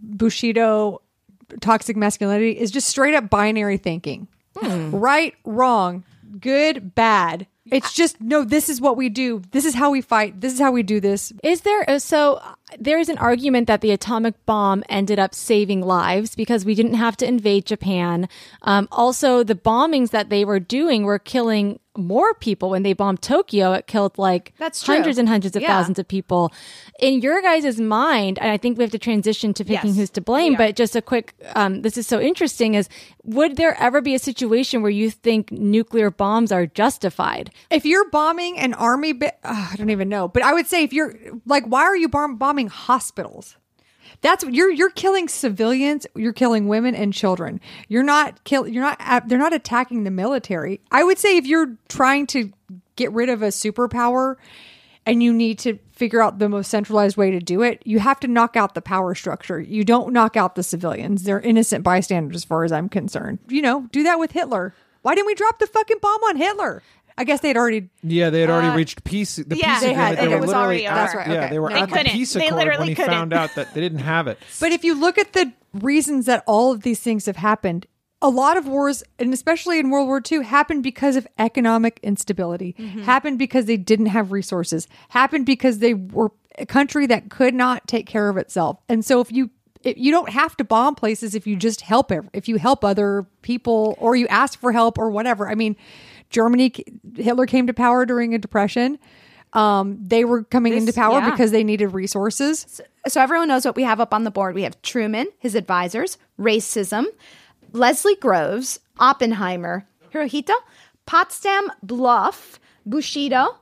Bushido toxic masculinity, is just straight up binary thinking. Right, wrong, good, bad. It's just, no, this is what we do. This is how we fight. This is how we do this. Is there uh, so there is an argument that the atomic bomb ended up saving lives because we didn't have to invade Japan. Um, also, the bombings that they were doing were killing more people. When they bombed Tokyo, it killed like That's true. hundreds and hundreds of Yeah. thousands of people. In your guys' mind, and I think we have to transition to picking Yes. who's to blame, Yeah. but just a quick, um, this is so interesting, is would there ever be a situation where you think nuclear bombs are justified? If you're bombing an army, ba- uh, I don't even know, but I would say if you're like, why are you bomb- bombing hospitals? That's you're you're killing civilians. You're killing women and children. You're not kill. You're not. uh, They're not attacking the military. I would say if you're trying to get rid of a superpower, and you need to figure out the most centralized way to do it, you have to knock out the power structure. You don't knock out the civilians. They're innocent bystanders, as far as I'm concerned. You know, do that with Hitler. Why didn't we drop the fucking bomb on Hitler? I guess they'd already. Yeah, they had already Uh, reached peace. The yeah, peace they agreement. had- They it were was literally already at- over. That's right, Yeah, okay. they were They at the couldn't. peace They accord literally when he couldn't. found out that they didn't have it. But if you look at the reasons that all of these things have happened, a lot of wars, and especially in World War Two, happened because of economic instability, happened because they didn't have resources, happened because they were a country that could not take care of itself. And so if you if you don't have to bomb places if you just help ev- if you help other people or you ask for help or whatever. I mean, Germany, Hitler came to power during a depression. Um, they were coming This- into power yeah. because they needed resources. So everyone knows what we have up on the board. We have Truman, his advisors, racism, Leslie Groves, Oppenheimer, Hirohito, Potsdam Bluff, Bushido,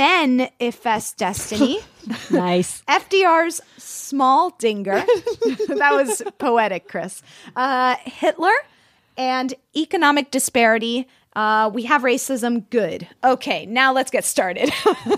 Manifest Destiny, Nice. F D R's Small Dinger. That was poetic, Chris. Uh, Hitler and economic disparity. Uh, we have racism. Good. Okay, now let's get started.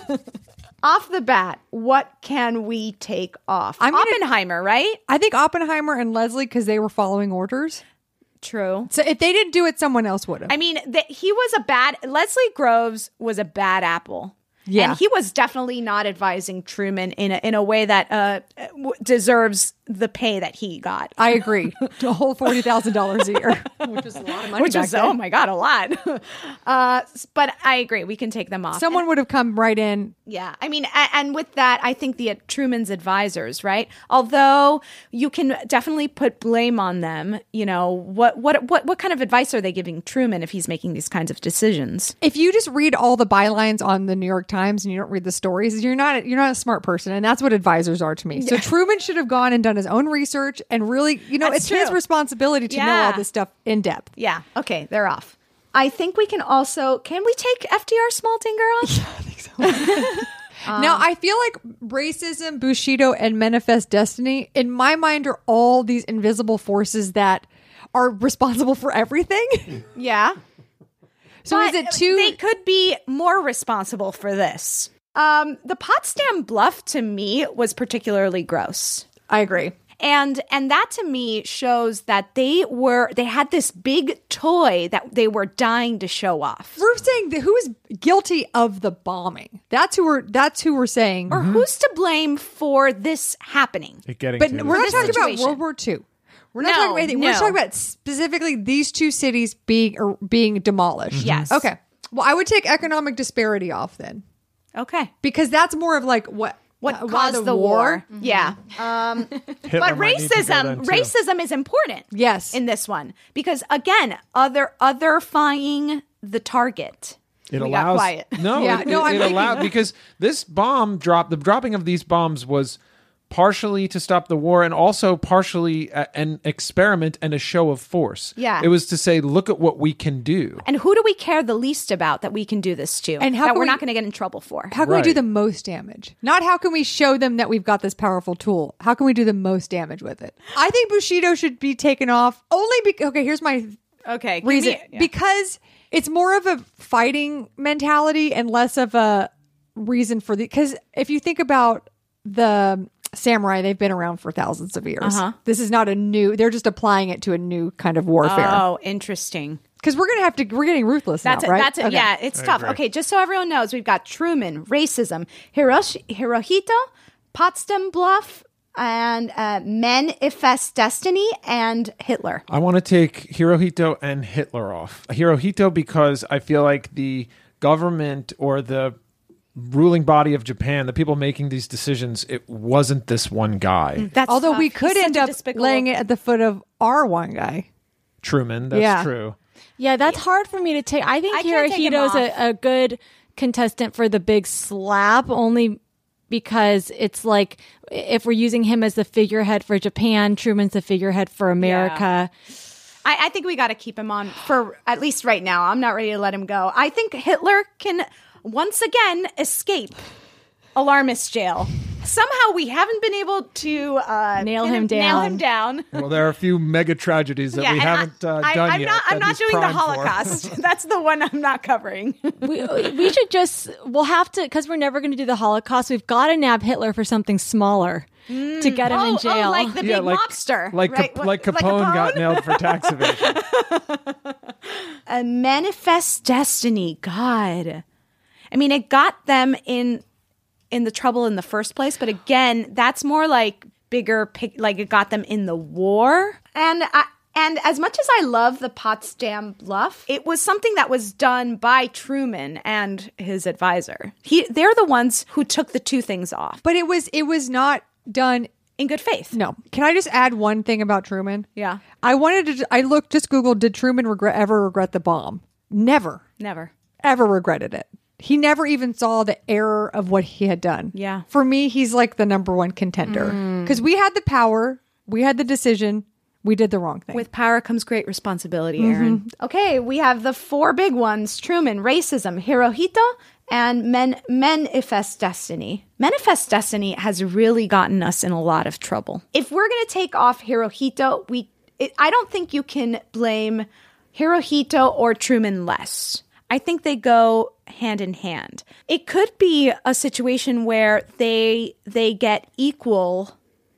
Off the bat, what can we take off? I'm gonna- Oppenheimer, right? I think Oppenheimer and Leslie, because they were following orders. True. So if they didn't do it, someone else would have. I mean, th- he was a bad. Leslie Groves was a bad apple. Yeah. And he was definitely not advising Truman in a, in a way that uh, w- deserves the pay that he got. I agree. A whole forty thousand dollars a year, which is a lot of money. Which back was, then. oh my God, a lot. uh, s- but I agree. We can take them off. Someone would have come right in. Yeah, I mean, a- and with that, I think the uh, Truman's advisors, right? Although you can definitely put blame on them. You know, what what what what kind of advice are they giving Truman if he's making these kinds of decisions? If you just read all the bylines on the New York Times and you don't read the stories, you're not you're not a smart person, and that's what advisors are to me. So Truman should have gone and done his own research and really, you know, That's it's his true. responsibility to know Yeah. all this stuff in depth. Yeah. Okay, they're off. I think we can also. Can we take F D R Small Dinger off? Now, I feel like racism, Bushido, and Manifest Destiny, in my mind, are all these invisible forces that are responsible for everything. Yeah. So But is it too? They could be more responsible for this. Um, the Potsdam Bluff to me was particularly gross. I agree. And and that to me shows that they were they had this big toy that they were dying to show off. We're saying that who is guilty of the bombing. That's who we're. That's who we're saying. Or who's to blame for this happening? It getting But to we're not this talking situation. about World War Two. We're not No, talking about anything. We're no. just talking about specifically these two cities being or being demolished. Yes. Okay. Well, I would take economic disparity off then, Okay. because that's more of like what What uh, why caused the, war? Yeah. Um, Hitler but might need to go racism, then, too. racism is important. Yes. In this one, because again, other otherifying the target. It We got allows quiet. no, Yeah, it, no, it, I'm it thinking- allowed because this bomb drop, the dropping of these bombs was partially to stop the war and also partially a, an experiment and a show of force. Yeah. it was to say, look at what we can do. And who do we care the least about that we can do this to? And how that can we're we- not going to get in trouble for? How can we do Right. the most damage? Not how can we show them that we've got this powerful tool. How can we do the most damage with it? I think Bushido should be taken off only because, okay, here's my Okay. give reason. me- yeah. Because it's more of a fighting mentality and less of a reason for the, because if you think about the samurai, they've been around for thousands of years. Uh-huh. This is not a new, they're just applying it to a new kind of warfare. Oh, interesting. Because we're gonna have to. We're getting ruthless That's now, it. right? That's it. Okay. Yeah, it's I tough. agree. Okay, just so everyone knows, we've got Truman, racism, Hiroshi, Hirohito, Potsdam Bluff, and uh, Manifest Destiny, and Hitler. I want to take Hirohito and Hitler off. Hirohito because I feel like the government or the ruling body of Japan, the people making these decisions, it wasn't this one guy. That's Although tough. we He's could such end a up despicable- laying it at the foot of our one guy. Truman, that's Yeah. true. Yeah, that's hard for me to take. I think I can't take him Hirohito's off. a, a good contestant for the big slap, only because it's like if we're using him as the figurehead for Japan, Truman's the figurehead for America. I, I think we got to keep him on for at least right now. I'm not ready to let him go. I think Hitler can once again escape alarmist jail. Somehow we haven't been able to uh, Nail pin him Nail down. him down. Well, there are a few mega tragedies that Yeah, we and haven't uh, I, done I'm yet. not. I'm that not he's doing the primed for. Holocaust. That's the one I'm not covering. we, we should just, we'll have to, because we're never going to do the Holocaust, we've got to nab Hitler for something smaller to get him oh, in jail. Oh, like the Yeah, big like- mobster. Like, right? Cap- like Capone got nailed for tax evasion. A Manifest Destiny. God. I mean, it got them in in the trouble in the first place, but again, that's more like bigger pic- like it got them in the war. And I, and as much as I love the Potsdam Bluff, it was something that was done by Truman and his advisor. He they're the ones who took the two things off But it was it was not done. in good faith. No. Can I just add one thing about Truman? Yeah. I wanted to. I looked just Googled. Did Truman regret ever regret the bomb? Never, Never. ever regretted it. He never even saw the error of what he had done. Yeah. For me, he's like the number one contender because we had the power, we had the decision, we did the wrong thing. With power comes great responsibility, Aaron. Okay, we have the four big ones: Truman, racism, Hirohito, and Men Manifest Destiny. Manifest Destiny has really gotten us in a lot of trouble. If we're going to take off Hirohito, we it, I don't think you can blame Hirohito or Truman less. I think they go hand in hand. It could be a situation where they they get equal.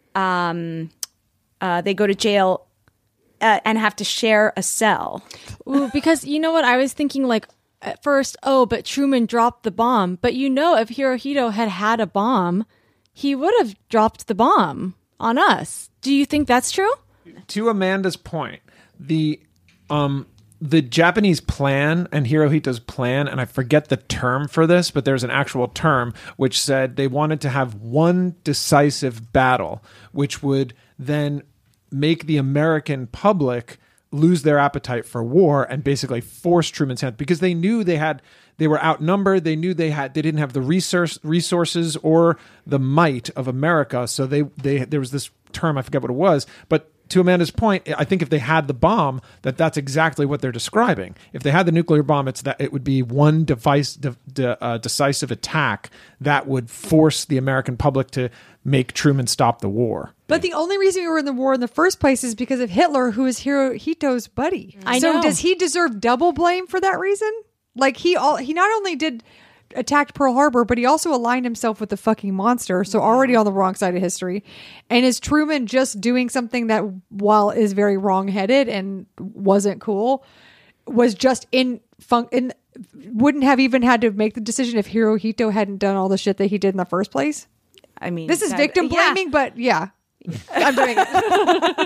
Um, uh, they go to jail uh, and have to share a cell. Ooh, because you know what? I was thinking like at first, oh, but Truman dropped the bomb. But you know, if Hirohito had had a bomb, he would have dropped the bomb on us. Do you think that's true? To Amanda's point, the um the Japanese plan and Hirohito's plan, and I forget the term for this, but there's an actual term which said they wanted to have one decisive battle, which would then make the American public lose their appetite for war and basically force Truman's hand, because they knew they had they were outnumbered. They knew they had they didn't have the resource resources or the might of America. So they they there was this term, I forget what it was, but to Amanda's point, I think if they had the bomb, that that's exactly what they're describing. If they had the nuclear bomb, it's that it would be one device, de, de, uh, decisive attack that would force the American public to make Truman stop the war. But the only reason we were in the war in the first place is because of Hitler, who is Hirohito's buddy. I so know. does he deserve double blame for that reason? Like he all he not only did attacked Pearl Harbor, but he also aligned himself with the fucking monster. So already on the wrong side of history. And is Truman just doing something that, while is very wrong-headed and wasn't cool, was just in fun in wouldn't have even had to make the decision if Hirohito hadn't done all the shit that he did in the first place? I mean, this is that- victim yeah. blaming, but yeah, I'm doing it.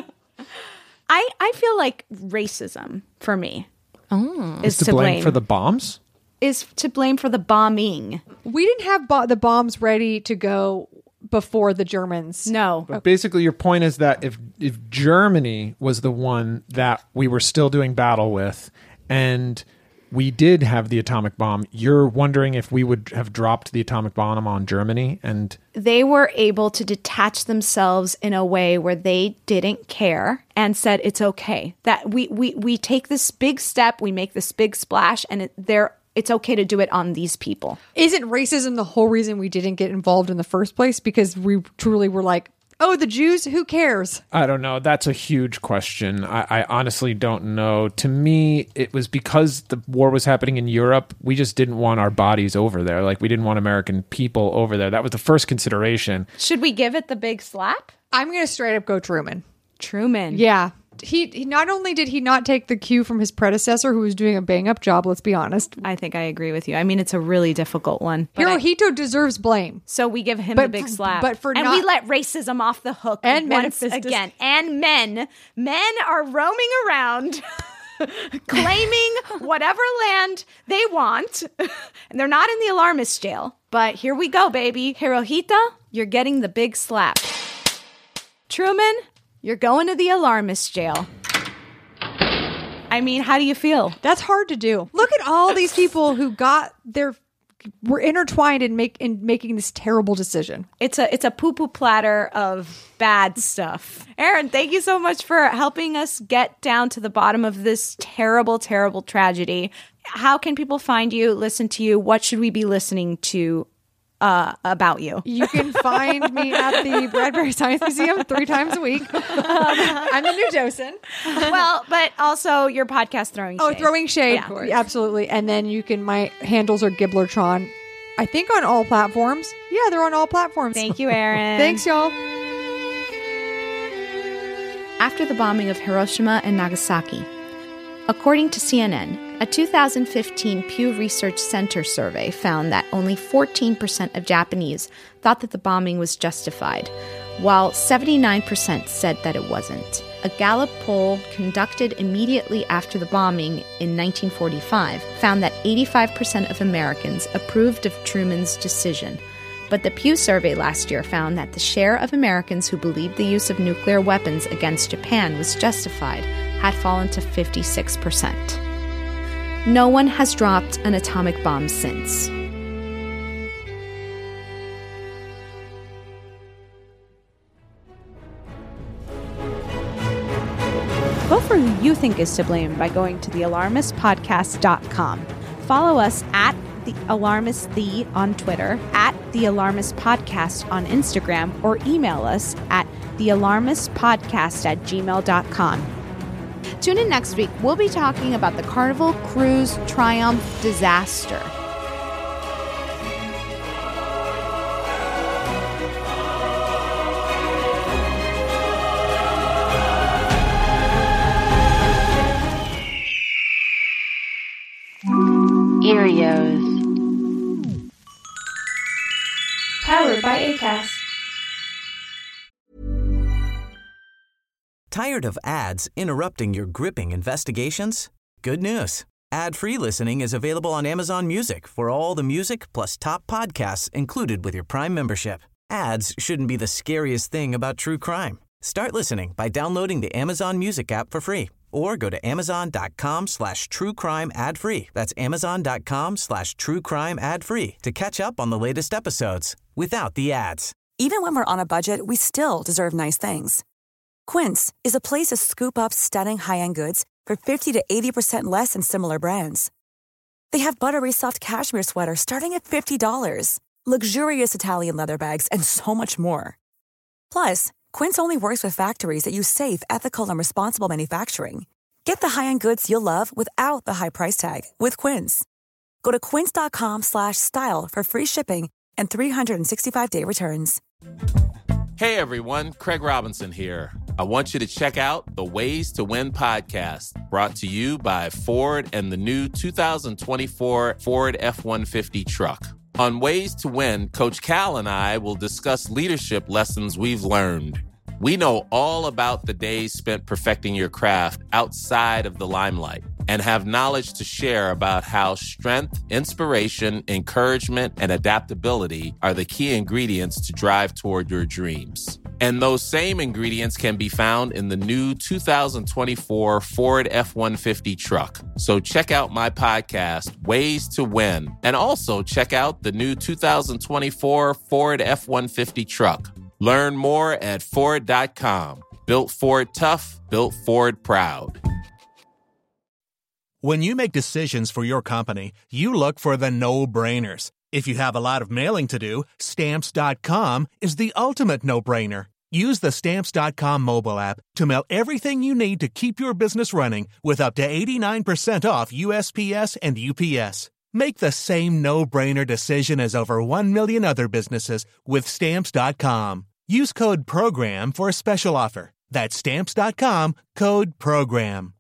I, I feel like racism for me oh. is to, to blame, blame for the bombs? is to blame for the bombing. We didn't have bo- the bombs ready to go before the Germans. No. But basically, your point is that if if Germany was the one that we were still doing battle with, and we did have the atomic bomb, you're wondering if we would have dropped the atomic bomb on Germany? And They were able to detach themselves in a way where they didn't care and said it's okay. That we we we take this big step, we make this big splash, and it, they're it's okay to do it on these people. Isn't racism the whole reason we didn't get involved in the first place? Because we truly were like, oh, the Jews, who cares? I don't know. That's a huge question. I, I honestly don't know. To me, it was because the war was happening in Europe. We just didn't want our bodies over there. Like, we didn't want American people over there. That was the first consideration. Should we give it the big slap? I'm going to straight up go Truman. Truman. Yeah. he, he not only did he not take the cue from his predecessor, who was doing a bang up job, let's be honest. I think I agree with you. I mean, it's a really difficult one. Hirohito I, deserves blame. So we give him but, the big slap. But for and not, we let racism off the hook and once men, again. And men. Men are roaming around claiming whatever land they want. And they're not in the alarmist jail. But here we go, baby. Hirohito, you're getting the big slap. Truman, you're going to the alarmist jail. I mean, how do you feel? That's hard to do. Look at all these people who got their were intertwined in make in making this terrible decision. It's a it's a poo-poo platter of bad stuff. Aaron, thank you so much for helping us get down to the bottom of this terrible, terrible tragedy. How can people find you, listen to you? What should we be listening to uh, about you? You can find me at the Bradbury Science Museum three times a week. Um, I'm the new docent. Well, but also your podcast, Throwing Shade. Oh, Throwing Shade. Yeah. Absolutely. And then you can, my handles are Gibblertron. I think on all platforms. Yeah, they're on all platforms. Thank you, Aaron. Thanks, y'all. After the bombing of Hiroshima and Nagasaki, according to C N N, a two thousand fifteen Pew Research Center survey found that only fourteen percent of Japanese thought that the bombing was justified, while seventy-nine percent said that it wasn't. A Gallup poll conducted immediately after the bombing in nineteen forty-five found that eighty-five percent of Americans approved of Truman's decision. But the Pew survey last year found that the share of Americans who believed the use of nuclear weapons against Japan was justified had fallen to fifty-six percent. No one has dropped an atomic bomb since. Vote for who you think is to blame by going to the alarmist podcast dot com. Follow us at The Alarmist The on Twitter, at The Alarmist Podcast on Instagram, or email us at the alarmist podcast at gmail dot com. Tune in next week. We'll be talking about the Carnival Cruise Triumph disaster. Erios. Powered by Acast. Tired of ads interrupting your gripping investigations? Good news. Ad-free listening is available on Amazon Music for all the music plus top podcasts included with your Prime membership. Ads shouldn't be the scariest thing about true crime. Start listening by downloading the Amazon Music app for free or go to amazon.com slash true crime ad free. That's amazon.com slash true crime ad free to catch up on the latest episodes without the ads. Even when we're on a budget, we still deserve nice things. Quince is a place to scoop up stunning high-end goods for fifty to eighty percent less than similar brands. They have buttery soft cashmere sweaters starting at fifty dollars, luxurious Italian leather bags, and so much more. Plus, Quince only works with factories that use safe, ethical, and responsible manufacturing. Get the high-end goods you'll love without the high price tag with Quince. Go to quince.com slash style for free shipping and three sixty-five day returns. Hey everyone, Craig Robinson here. I want you to check out the Ways to Win podcast, brought to you by Ford and the new two thousand twenty-four Ford F one fifty truck. On Ways to Win, Coach Cal and I will discuss leadership lessons we've learned. We know all about the days spent perfecting your craft outside of the limelight and have knowledge to share about how strength, inspiration, encouragement, and adaptability are the key ingredients to drive toward your dreams. And those same ingredients can be found in the new two thousand twenty-four Ford F one fifty truck. So check out my podcast, Ways to Win, and also check out the new two thousand twenty-four Ford F one fifty truck. Learn more at Ford dot com. Built Ford tough, built Ford proud. When you make decisions for your company, you look for the no-brainers. If you have a lot of mailing to do, Stamps dot com is the ultimate no-brainer. Use the Stamps dot com mobile app to mail everything you need to keep your business running with up to eighty-nine percent off U S P S and U P S. Make the same no-brainer decision as over one million other businesses with Stamps dot com. Use code PROGRAM for a special offer. That's Stamps dot com, code PROGRAM.